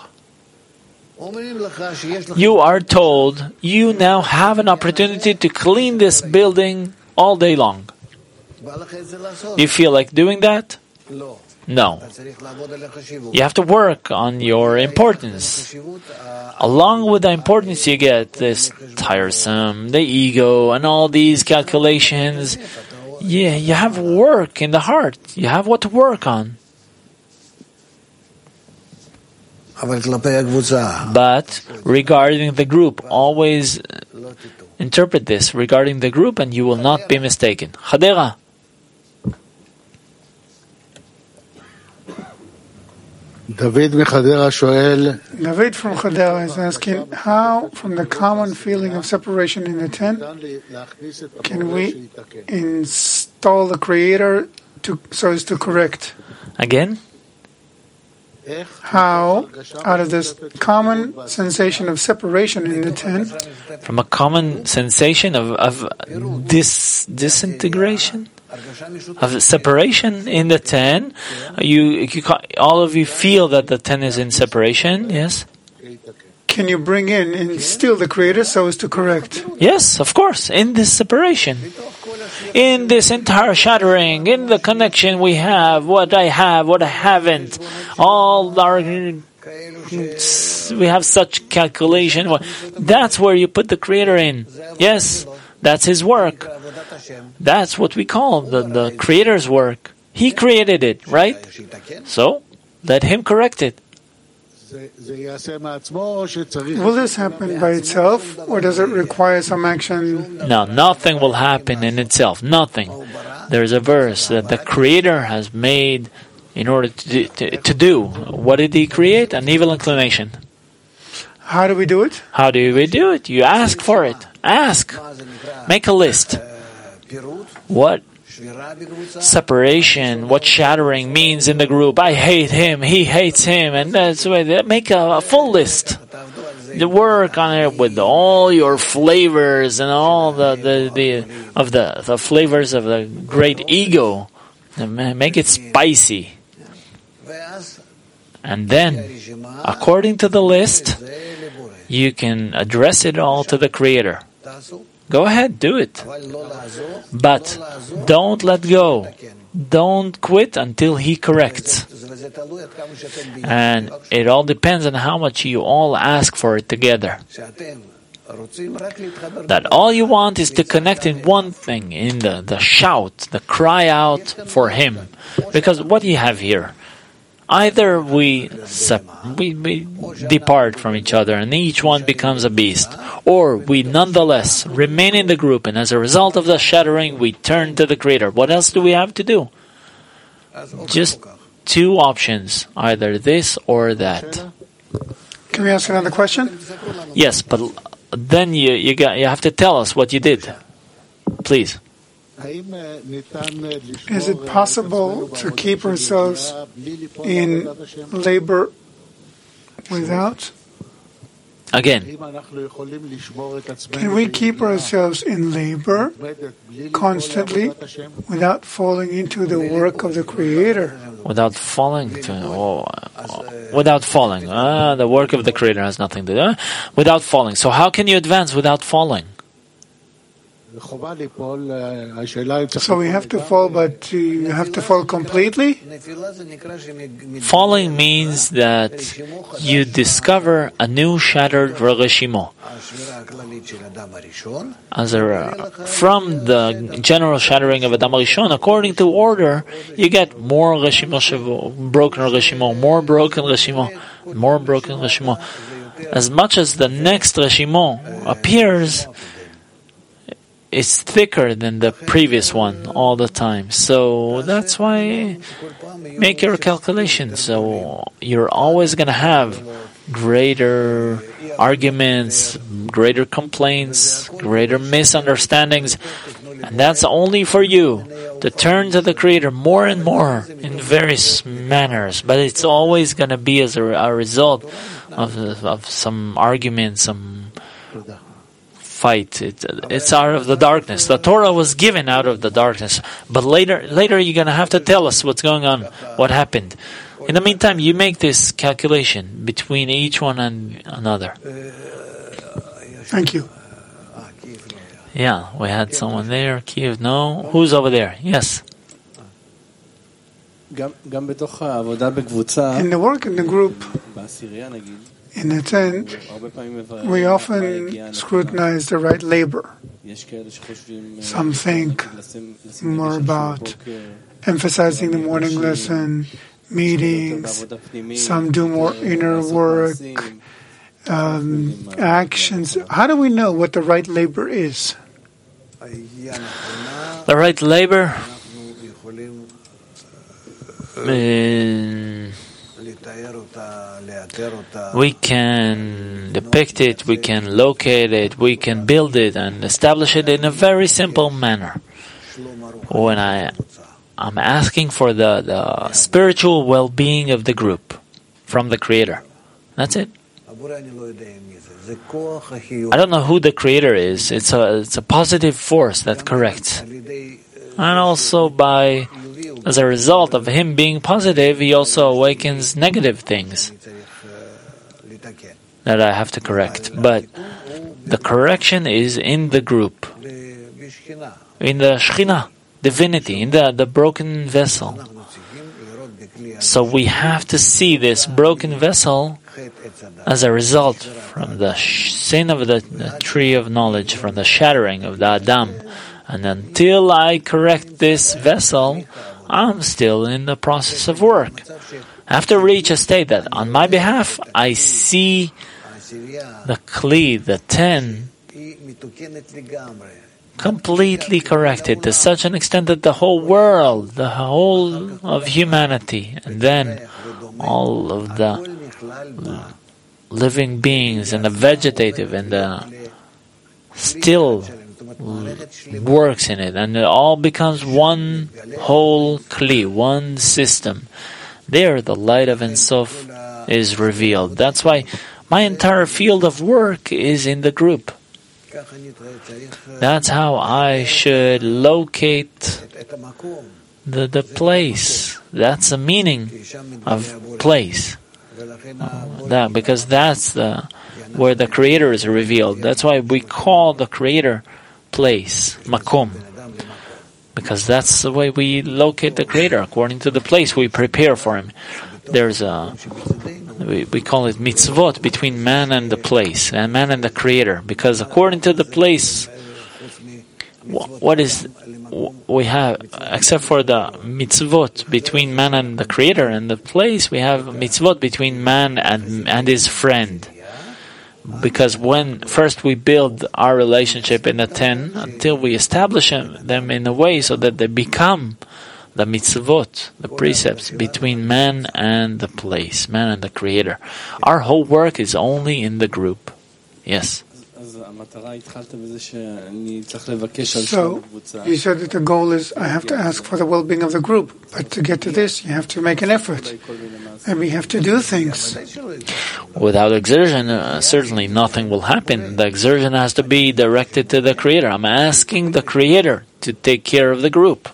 You are told you now have an opportunity to clean this building all day long. Do you feel like doing that? No. You have to work on your importance. Along with the importance you get, this tiresome, the ego, and all these calculations. Yeah, you have work in the heart. You have what to work on. But regarding the group, always interpret this regarding the group and you will not be mistaken. Chadera. David from Chadera is asking, how, from the common feeling of separation in the tent, can we install the Creator so as to correct? Again? How, out of this common sensation of separation in the tent, from a common sensation of disintegration? Of separation in the ten, all of you feel that the ten is in separation, yes? Can you bring in and instill the Creator so as to correct? Yes, of course, in this separation. In this entire shattering, in the connection we have, what I haven't, all our, we have such calculation. That's where you put the Creator in. Yes, that's His work. That's what we call the Creator's work. He created it, right? So, let Him correct it. Will this happen by itself, or does it require some action? No, nothing will happen in itself. Nothing. There's a verse that the Creator has made in order to do. What did He create? An evil inclination. How do we do it? How do we do it? You ask for it. Ask. Make a list. What separation, what shattering means in the group. I hate him, he hates him, and that's why they make a full list. You work on it with all your flavors and all the flavors of the great ego. And make it spicy. And then, according to the list, you can address it all to the Creator. Go ahead, do it. But don't let go. Don't quit until he corrects. And it all depends on how much you all ask for it together. That all you want is to connect in one thing, in the shout, the cry out for him. Because what do you have here? Either we depart from each other and each one becomes a beast, or we nonetheless remain in the group, and as a result of the shattering, we turn to the Creator. What else do we have to do? Just two options, either this or that. Can we ask another question? Yes, but then you have to tell us what you did. Please. Is it possible to keep ourselves in labor without? Again. Can we keep ourselves in labor constantly without falling into the work of the Creator? Without falling? Without falling. The work of the Creator has nothing to do. Without falling. So how can you advance without falling? So we have to fall, but you have to fall completely? Falling means that you discover a new shattered Regeshimo. From the general shattering of Adam Rishon, according to order, you get more Regeshimo, broken Regeshimo, more broken Regeshimo, more broken Regeshimo. As much as the next Regeshimo appears, it's thicker than the previous one all the time. So that's why make your calculations. So you're always going to have greater arguments, greater complaints, greater misunderstandings. And that's only for you to turn to the Creator more and more in various manners. But it's always going to be as a result of some argument, some fight. It's out of the darkness. The Torah was given out of the darkness. But later you're going to have to tell us what's going on, what happened. In the meantime, you make this calculation between each one and another. Thank you. Yeah, we had someone there. Kiev, no. Who's over there? Yes. In the work in the group, in the tent, we often scrutinize the right labor. Some think more about emphasizing the morning lesson, meetings. Some do more inner work, actions. How do we know what the right labor is? The right labor we can depict it, we can locate it, we can build it and establish it in a very simple manner. When I'm asking for the spiritual well-being of the group from the Creator. That's it. I don't know who the Creator is. It's a positive force that corrects. And also as a result of him being positive, he also awakens negative things that I have to correct. But the correction is in the group, in the Shekhinah, divinity, in the broken vessel. So we have to see this broken vessel as a result from the sin of the tree of knowledge, from the shattering of the Adam. And until I correct this vessel, I'm still in the process of work. I have to reach a state that on my behalf, I see the Kli, the 10, completely corrected to such an extent that the whole world, the whole of humanity, and then all of the living beings and the vegetative and the still works in it, and it all becomes one whole Kli, one system. There the light of Ein Sof is revealed. That's why my entire field of work is in the group. That's how I should locate the place. That's the meaning of place. Because that's where the Creator is revealed. That's why we call the Creator place, makom, because that's the way we locate the Creator, according to the place we prepare for Him. There's we call it mitzvot, between man and the place, and man and the Creator, because according to the place, what is we have, except for the mitzvot between man and the Creator and the place, we have mitzvot between man and his friend. Because when first we build our relationship in the 10, until we establish them in a way so that they become the mitzvot, the precepts between man and the place, man and the Creator. Our whole work is only in the group. Yes. So, you said that the goal is, I have to ask for the well-being of the group, but to get to this, you have to make an effort. And we have to do things. Without exertion, certainly nothing will happen. The exertion has to be directed to the Creator. I'm asking the Creator to take care of the group.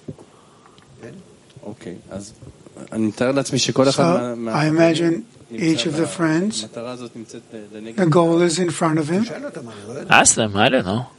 So, I imagine each of the friends, the goal is in front of him. Ask them, I don't know.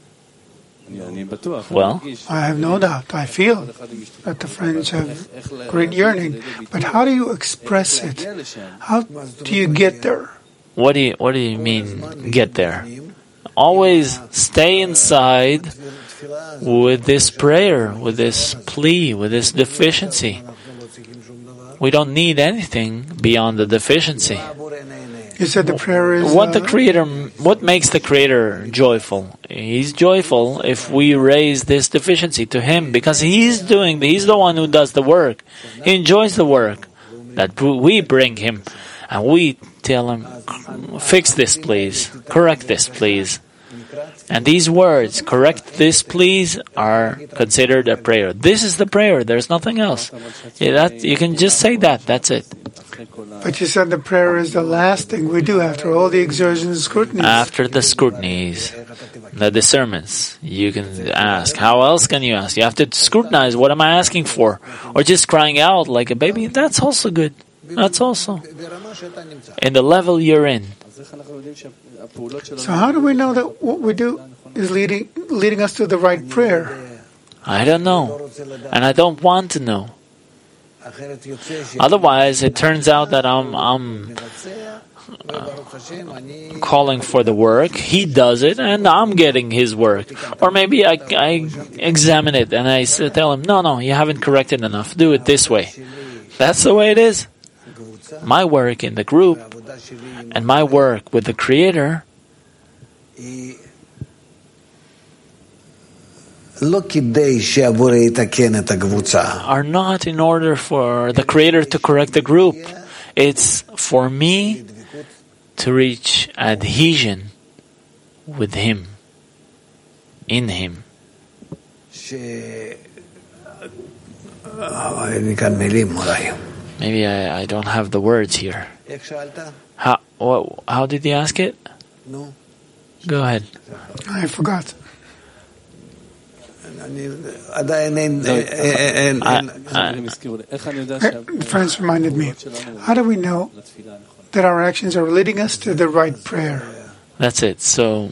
Well, I have no doubt. I feel that the friends have great yearning. But how do you express it? How do you get there? What do you mean, get there? Always stay inside with this prayer, with this plea, with this deficiency. We don't need anything beyond the deficiency. You said the prayer is... What makes the Creator joyful? He's joyful if we raise this deficiency to Him, because He's the one who does the work. He enjoys the work that we bring Him, and we tell Him, fix this please, correct this please. And these words, correct this please, are considered a prayer. This is the prayer, there's nothing else. You can just say that, that's it. But you said the prayer is the last thing we do after all the exertions and scrutinies. After the scrutinies, the discernments, you can ask. How else can you ask? You have to scrutinize, what am I asking for? Or just crying out like a baby, that's also good. That's also in the level you're in. So how do we know that what we do is leading us to the right prayer? I don't know, and I don't want to know. Otherwise, it turns out that I'm calling for the work. He does it, and I'm getting his work. Or maybe I examine it and I tell him, no, you haven't corrected enough. Do it this way. That's the way it is. My work in the group and my work with the Creator are not in order for the Creator to correct the group. It's for me to reach adhesion with Him, in Him. Maybe I don't have the words here. How did you ask it? No. Go ahead. I forgot. Friends reminded me. How do we know that our actions are leading us to the right prayer? That's it. So,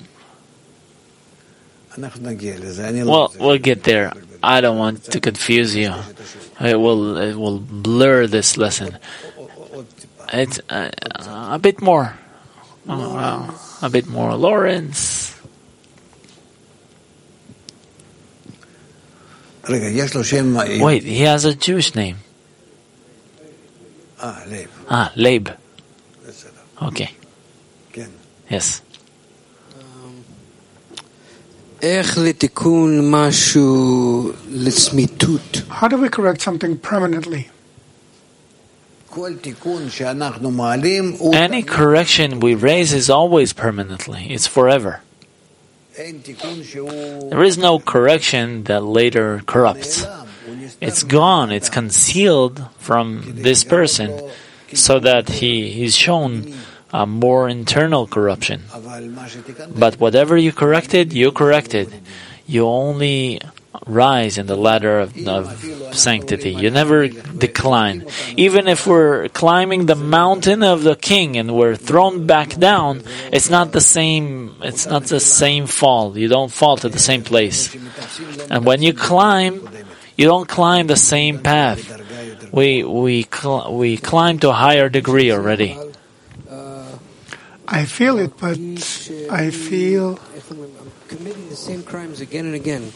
we'll get there. I don't want to confuse you. It will blur this lesson. It's a bit more. A bit more. Lawrence. Wait, he has a Jewish name. Leib. Okay. Yes. How do we correct something permanently? Any correction we raise is always permanently. It's forever. There is no correction that later corrupts. It's gone. It's concealed from this person so that he's shown a more internal corruption. But whatever you corrected, you corrected. You only rise in the ladder of sanctity. You never decline. Even if we're climbing the mountain of the king and we're thrown back down, it's not the same fall. You don't fall to the same place. And when you climb, you don't climb the same path. We climb to a higher degree already. I feel it, but I feel committing the same crimes again and again.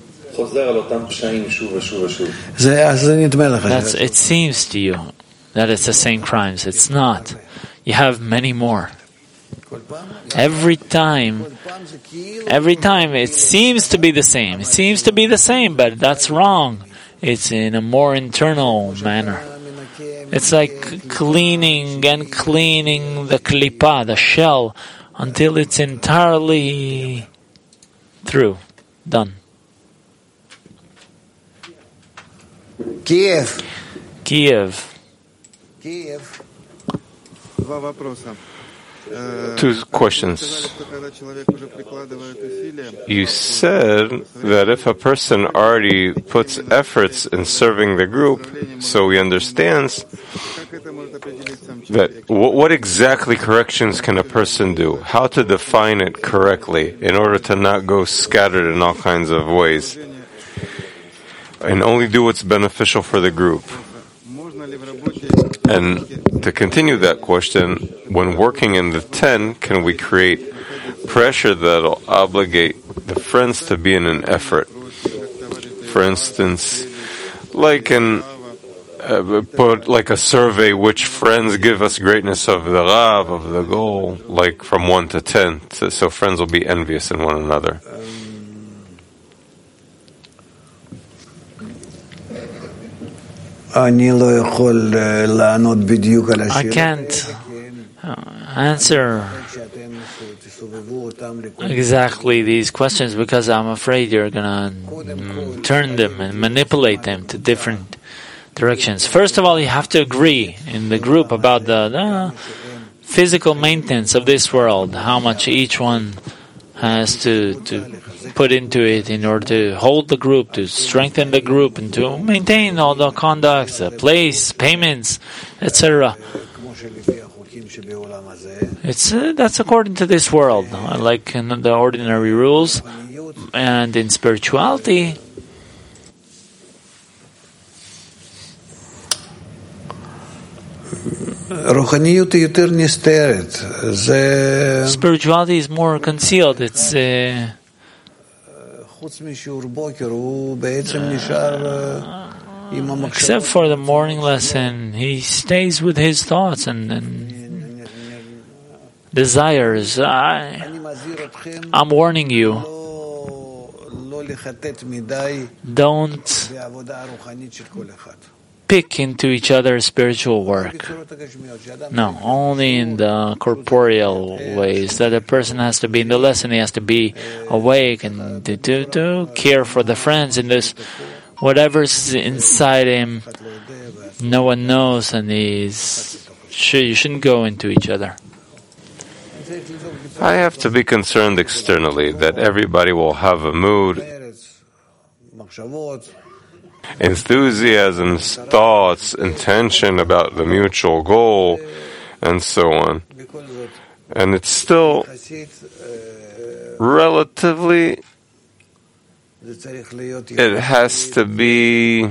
It seems to you that it's the same crimes. It's not. You have many more. Every time it seems to be the same. It seems to be the same, but that's wrong. It's in a more internal manner. It's like cleaning and cleaning the klipa, the shell, until it's entirely through, done. Kiev. Two questions. You said that if a person already puts efforts in serving the group, so he understands that what exactly corrections can a person do? How to define it correctly in order to not go scattered in all kinds of ways and only do what's beneficial for the group. And to continue that question, when working in the 10, can we create pressure that'll obligate the friends to be in an effort? For instance, like like a survey, which friends give us greatness of the Rav, of the goal, like from 1 to 10, so friends will be envious in one another. I can't answer exactly these questions because I'm afraid you're going to turn them and manipulate them to different directions. First of all, you have to agree in the group about the physical maintenance of this world, how much each one has to put into it in order to hold the group, to strengthen the group, and to maintain all the conducts, the place, payments, etc. That's according to this world, like in the ordinary rules, and in spirituality. Spirituality is more concealed. It's except for the morning lesson, he stays with his thoughts and desires. I'm warning you, don't pick into each other's spiritual work. No, only in the corporeal ways. That a person has to be in the lesson, he has to be awake and to care for the friends in this. Whatever's inside him, no one knows, and you shouldn't go into each other. I have to be concerned externally that everybody will have a mood, enthusiasm, thoughts, intention about the mutual goal, and so on. And it's still relatively, it has to be,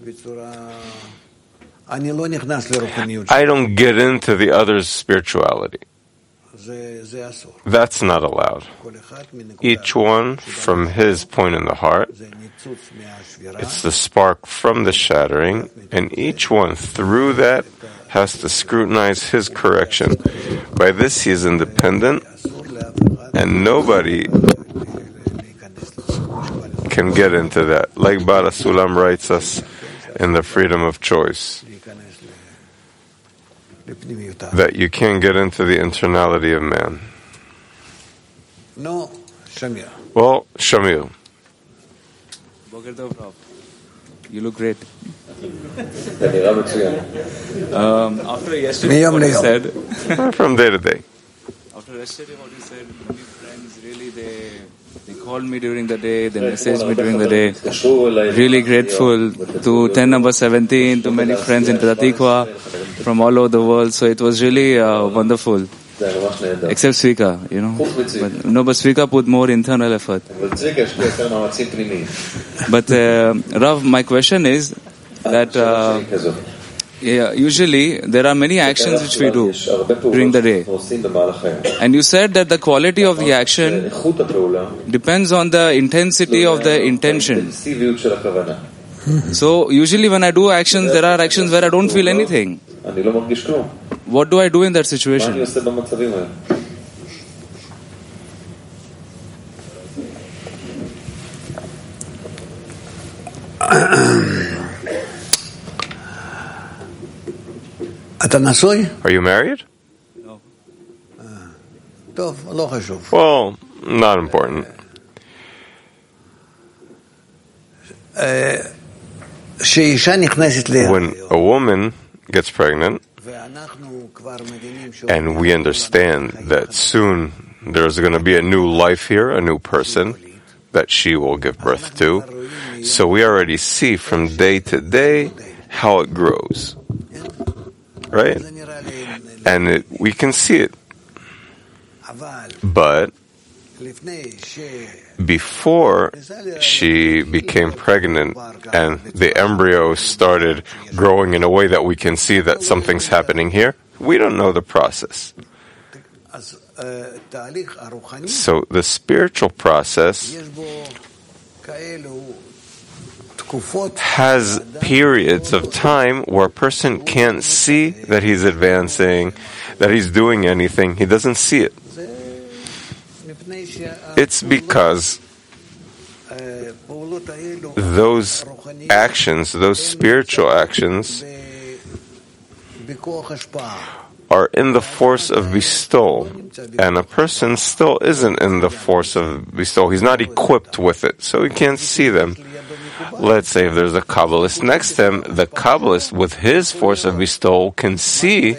I don't get into the other's spirituality. That's not allowed. Each one from his point in the heart, it's the spark from the shattering, and each one through that has to scrutinize his correction. By this he is independent, and nobody can get into that. Like Bara Sulam writes us in the freedom of choice, that you can't get into the internality of man. No, Shamir. Well, Shamil. You look great. After yesterday, what you said. From day to day. After yesterday, what you said, many friends really They called me during the day, they messaged me during the day. Really grateful to 10 number 17, to many friends in Petah Tikva from all over the world. So it was really wonderful. Except Svika, but Svika put more internal effort. But Rav, my question is that usually there are many actions which we do during the day. And you said that the quality of the action depends on the intensity of the intention. So usually when I do actions, there are actions where I don't feel anything. What do I do in that situation? Are you married? No. Well, not important. When a woman gets pregnant, and we understand that soon there's going to be a new life here, a new person that she will give birth to, so we already see from day to day how it grows. Right? And we can see it. But before she became pregnant and the embryo started growing in a way that we can see that something's happening here, we don't know the process. So the spiritual process has periods of time where a person can't see that he's advancing, that he's doing anything. He doesn't see it. It's because those actions, those spiritual actions, are in the force of bestowal, and a person still isn't in the force of bestowal. He's not equipped with it, so he can't see them. Let's say if there's a Kabbalist next to him, the Kabbalist with his force of bestowal can see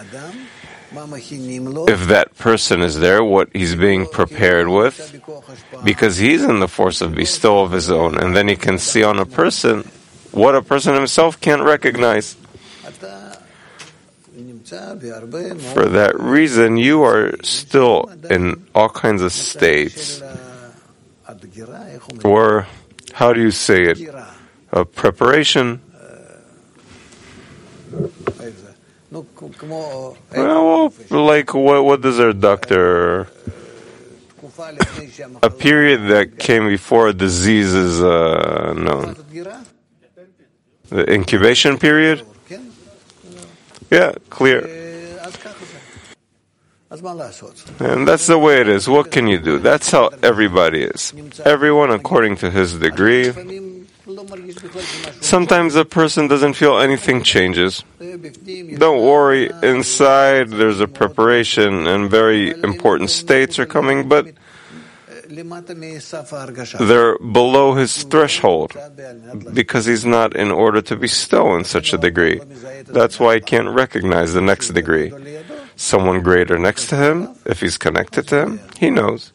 if that person is there, what he's being prepared with, because he's in the force of bestowal of his own, and then he can see on a person what a person himself can't recognize. For that reason, you are still in all kinds of states, or how do you say it? A preparation. Well, like what does our doctor? A period that came before a disease is known. The incubation period? Yeah, clear. And that's the way it is. What can you do? That's how everybody is. Everyone according to his degree. Sometimes a person doesn't feel anything changes. Don't worry, inside there's a preparation and very important states are coming, but they're below his threshold because he's not in order to bestow in such a degree. That's why he can't recognize the next degree. Someone greater next to him, if he's connected to him, he knows.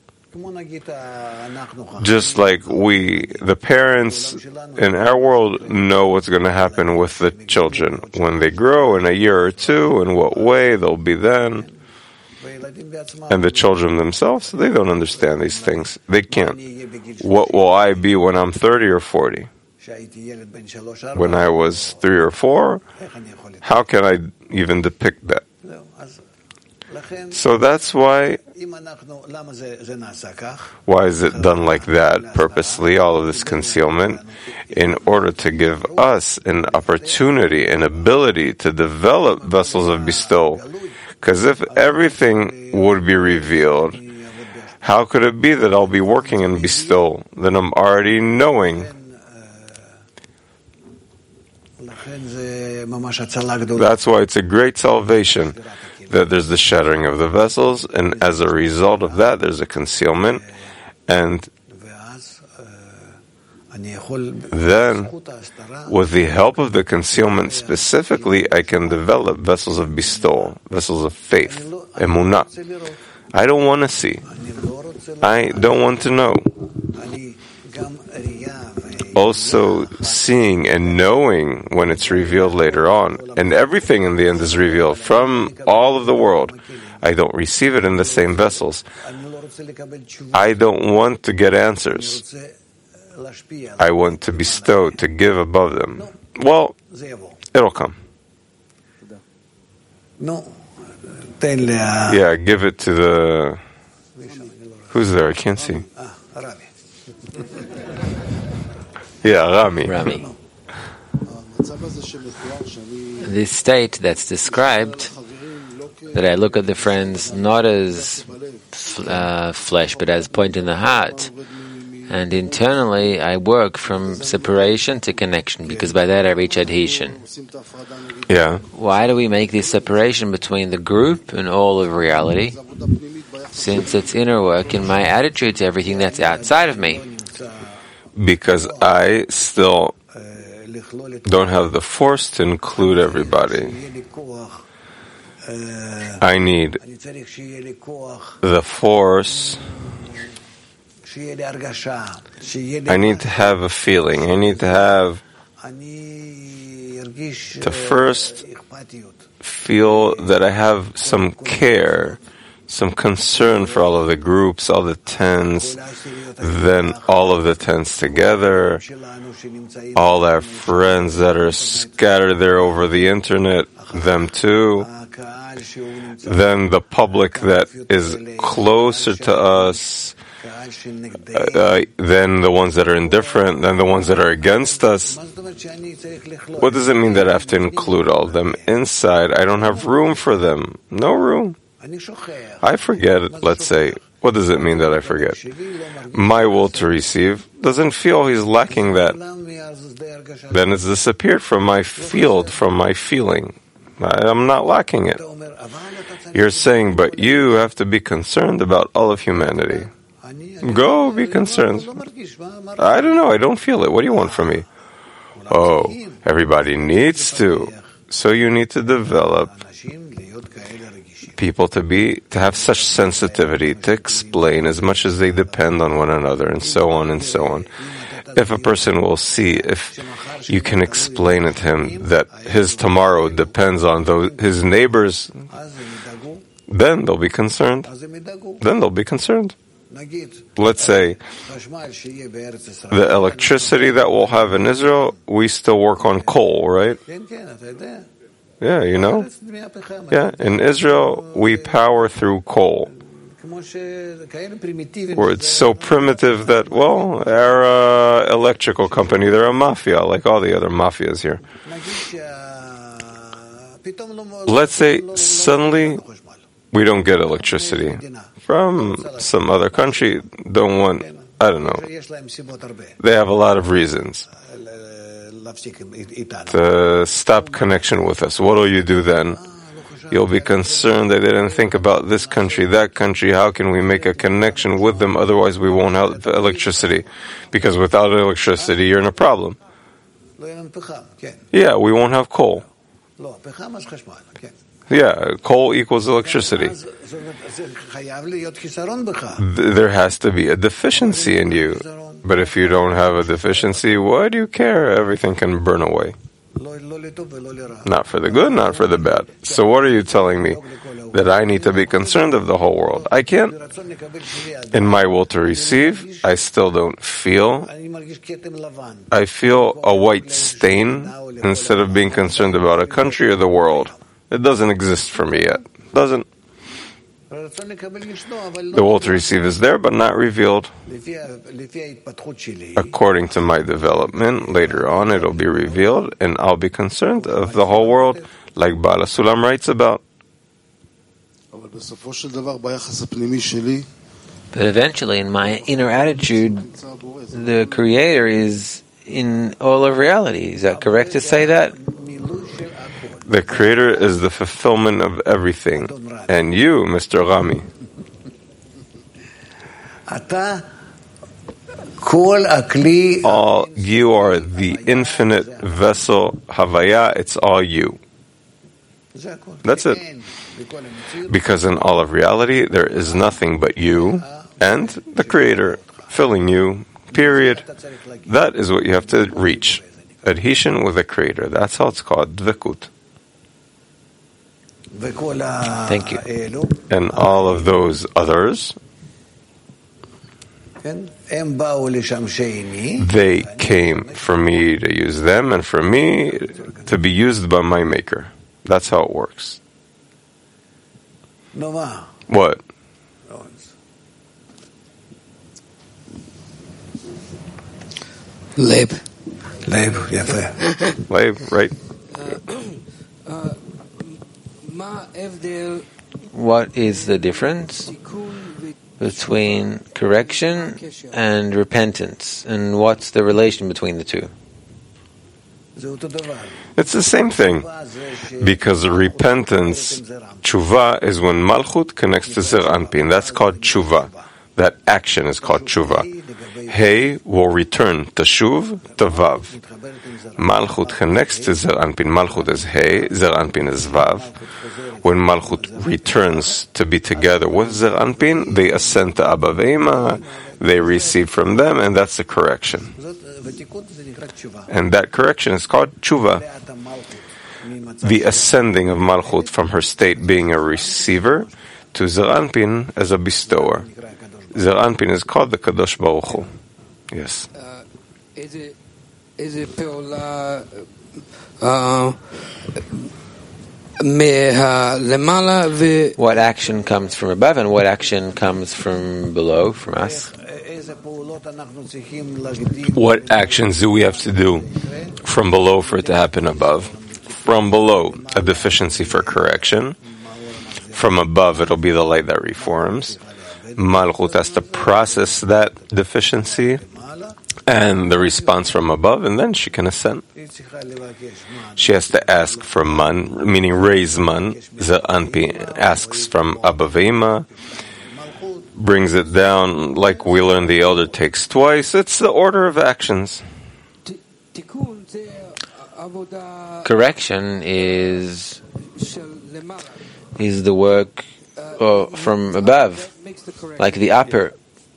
Just like we, the parents in our world, know what's going to happen with the children. When they grow in a year or two, in what way they'll be then. And the children themselves, they don't understand these things. They can't. What will I be when I'm 30 or 40? When I was 3 or 4? How can I even depict that? So that's why is it done like that purposely, all of this concealment, in order to give us an opportunity, an ability to develop vessels of bestowal. Because if everything would be revealed, how could it be that I'll be working in bestowal? Then I'm already knowing. That's why it's a great salvation that there's the shattering of the vessels, and as a result of that, there's a concealment, and then, with the help of the concealment specifically, I can develop vessels of bestowal, vessels of faith, emunah. I don't want to see. I don't want to know. also seeing and knowing when it's revealed later on. And everything in the end is revealed from all of the world. I don't receive it in the same vessels. I don't want to get answers. I want to bestow, to give above them. Well, it'll come. Yeah, give it to the... Who's there? I can't see. Yeah, Rami. This state that's described, that I look at the friends not as flesh, but as point in the heart. And internally, I work from separation to connection, because by that I reach adhesion. Yeah. Why do we make this separation between the group and all of reality? Since it's inner work in my attitude to everything that's outside of me. Because I still don't have the force to include everybody. I need the force. I need to have a feeling. I need to first feel that I have some care, some concern for all of the groups, all the tens, then all of the tens together, all our friends that are scattered there over the internet, them too, then the public that is closer to us, then the ones that are indifferent, then the ones that are against us. What does it mean that I have to include all of them inside? I don't have room for them. No room. I forget it, let's say. What does it mean that I forget? My will to receive doesn't feel he's lacking that. Then it's disappeared from my field, from my feeling. I'm not lacking it. You're saying, but you have to be concerned about all of humanity. Go be concerned. I don't know, I don't feel it. What do you want from me? Oh, everybody needs to. So you need to develop people to have such sensitivity, to explain as much as they depend on one another, and so on and so on. If a person will see, if you can explain it to him that his tomorrow depends on his neighbors, then they'll be concerned. Then they'll be concerned. Let's say the electricity that we'll have in Israel, we still work on coal, right? Yeah, you know? Yeah, in Israel, we power through coal. Where it's so primitive that, well, our electrical company, they're a mafia, like all the other mafias here. Let's say suddenly we don't get electricity from some other country, don't want, I don't know. They have a lot of reasons to stop connection with us. What will you do then? You'll be concerned that they didn't think about this country, that country. How can we make a connection with them? Otherwise, we won't have the electricity. Because without electricity, you're in a problem. Yeah, we won't have coal. Yeah, coal equals electricity. There has to be a deficiency in you. But if you don't have a deficiency, why do you care? Everything can burn away. Not for the good, not for the bad. So what are you telling me? That I need to be concerned of the whole world? I can't. In my will to receive, I still don't feel. I feel a white stain instead of being concerned about a country or the world. It doesn't exist for me yet. Doesn't. The will to receive is there, but not revealed. According to my development, later on it'll be revealed, and I'll be concerned of the whole world, like Baal HaSulam writes about. But eventually, in my inner attitude, the Creator is in all of reality. Is that correct to say that? The Creator is the fulfillment of everything. And you, Mr. Rami, you are the infinite vessel, Havaya, it's all you. That's it. Because in all of reality, there is nothing but you and the Creator filling you, Period. That is what you have to reach. Adhesion with the Creator. That's how it's called dvekut. Thank you. And all of those others, they came for me to use them and for me to be used by my Maker. That's how it works. What? Leib, right? What is the difference between correction and repentance? And what's the relation between the two? It's the same thing. Because repentance, tshuva, is when Malchut connects to Zeir Anpin. That's called tshuva. That action is called tshuva. Hey will return teshuv to vav. Malchut connects to Zeir Anpin. Malchut is hey, Zeir Anpin is vav. When Malchut returns to be together with Zeir Anpin, they ascend to Abba Ve'ima, they receive from them, and that's the correction. And that correction is called tshuva. The ascending of Malchut from her state being a receiver to Zeir Anpin as a bestower. Zeir Anpin is called the Kadosh Baruch Hu. Yes. What action comes from above and what action comes from below, from us? What actions do we have to do from below for it to happen above? From below, a deficiency for correction. From above, it'll be the light that reforms. Malchut has to process that deficiency and the response from above, and then she can ascend. She has to ask for man, meaning raise man. Zeir Anpin asks from Abba Ve'ima, brings it down like we learned the elder takes twice. It's the order of actions. Correction is the work from above, like the upper.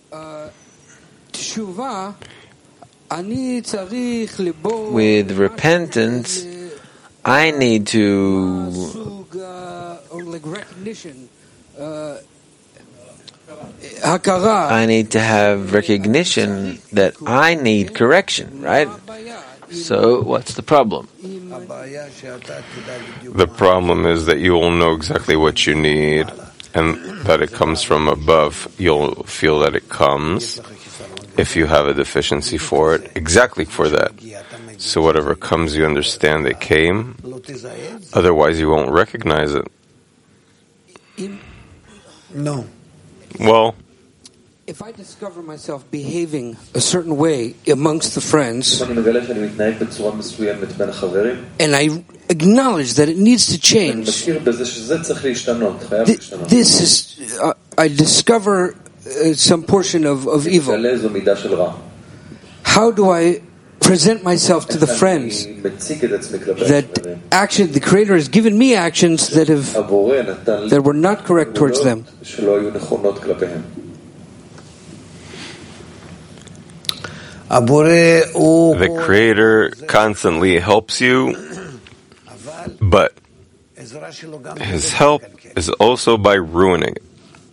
With repentance, I need to have recognition that I need correction, right? So what's the problem? The problem is that you will know exactly what you need and that it comes from above. You'll feel that it comes if you have a deficiency for it, exactly for that. So whatever comes, you understand it came. Otherwise, you won't recognize it. No. Well, if I discover myself behaving a certain way amongst the friends, and I acknowledge that it needs to change, this is, I discover some portion of evil. How do I present myself to the friends that actually the Creator has given me actions that were not correct towards them? The Creator constantly helps you, but His help is also by ruining it.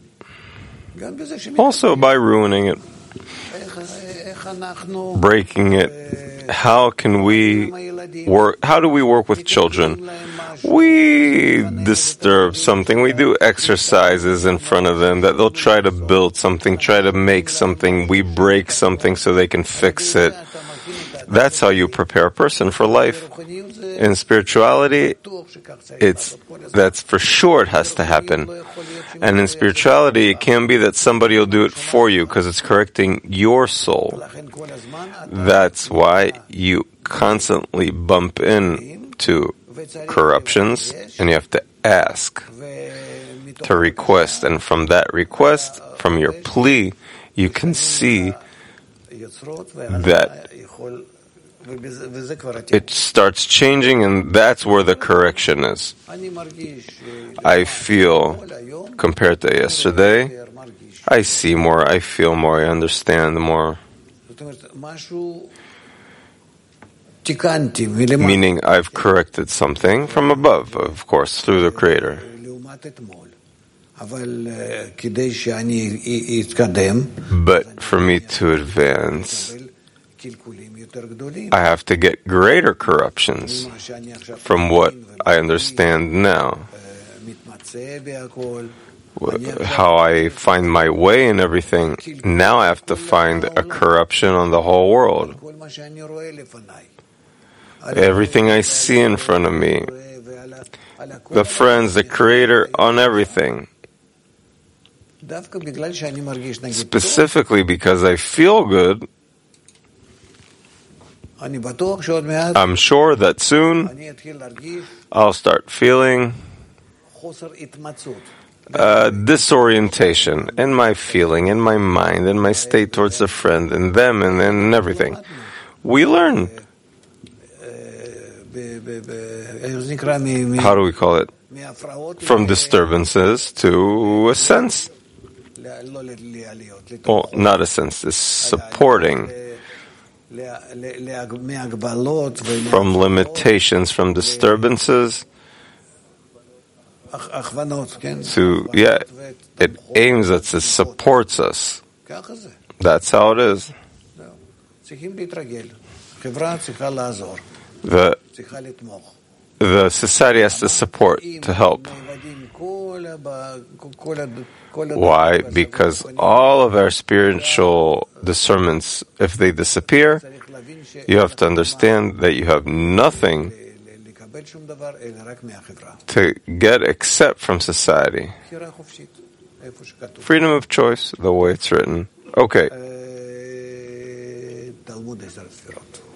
Breaking it. How can we work? How do we work with children? We disturb something. We do exercises in front of them that they'll try to build something, try to make something. We break something so they can fix it. That's how you prepare a person for life. In spirituality, that's for sure it has to happen. And in spirituality, it can be that somebody will do it for you because it's correcting your soul. That's why you constantly bump into corruptions and you have to ask, to request. And from that request, from your plea, you can see that it starts changing, and that's where the correction is. I feel, compared to yesterday, I see more, I feel more, I understand more. Meaning I've corrected something from above, of course, through the Creator. But for me to advance, I have to get greater corruptions from what I understand now. How I find my way in everything, now I have to find a corruption on the whole world. Everything I see in front of me, the friends, the Creator, on everything. Specifically because I feel good, I'm sure that soon I'll start feeling disorientation in my feeling, in my mind, in my state towards the friend, and them, and then everything. We learn. How do we call it? From disturbances to a sense. Well, not a sense, it's supporting. From limitations, from disturbances to, it aims us, it supports us. That's how it is. The society has to support, to help. Why? Because all of our spiritual discernments, if they disappear, you have to understand that you have nothing to get except from society. Freedom of choice, the way it's written. Okay.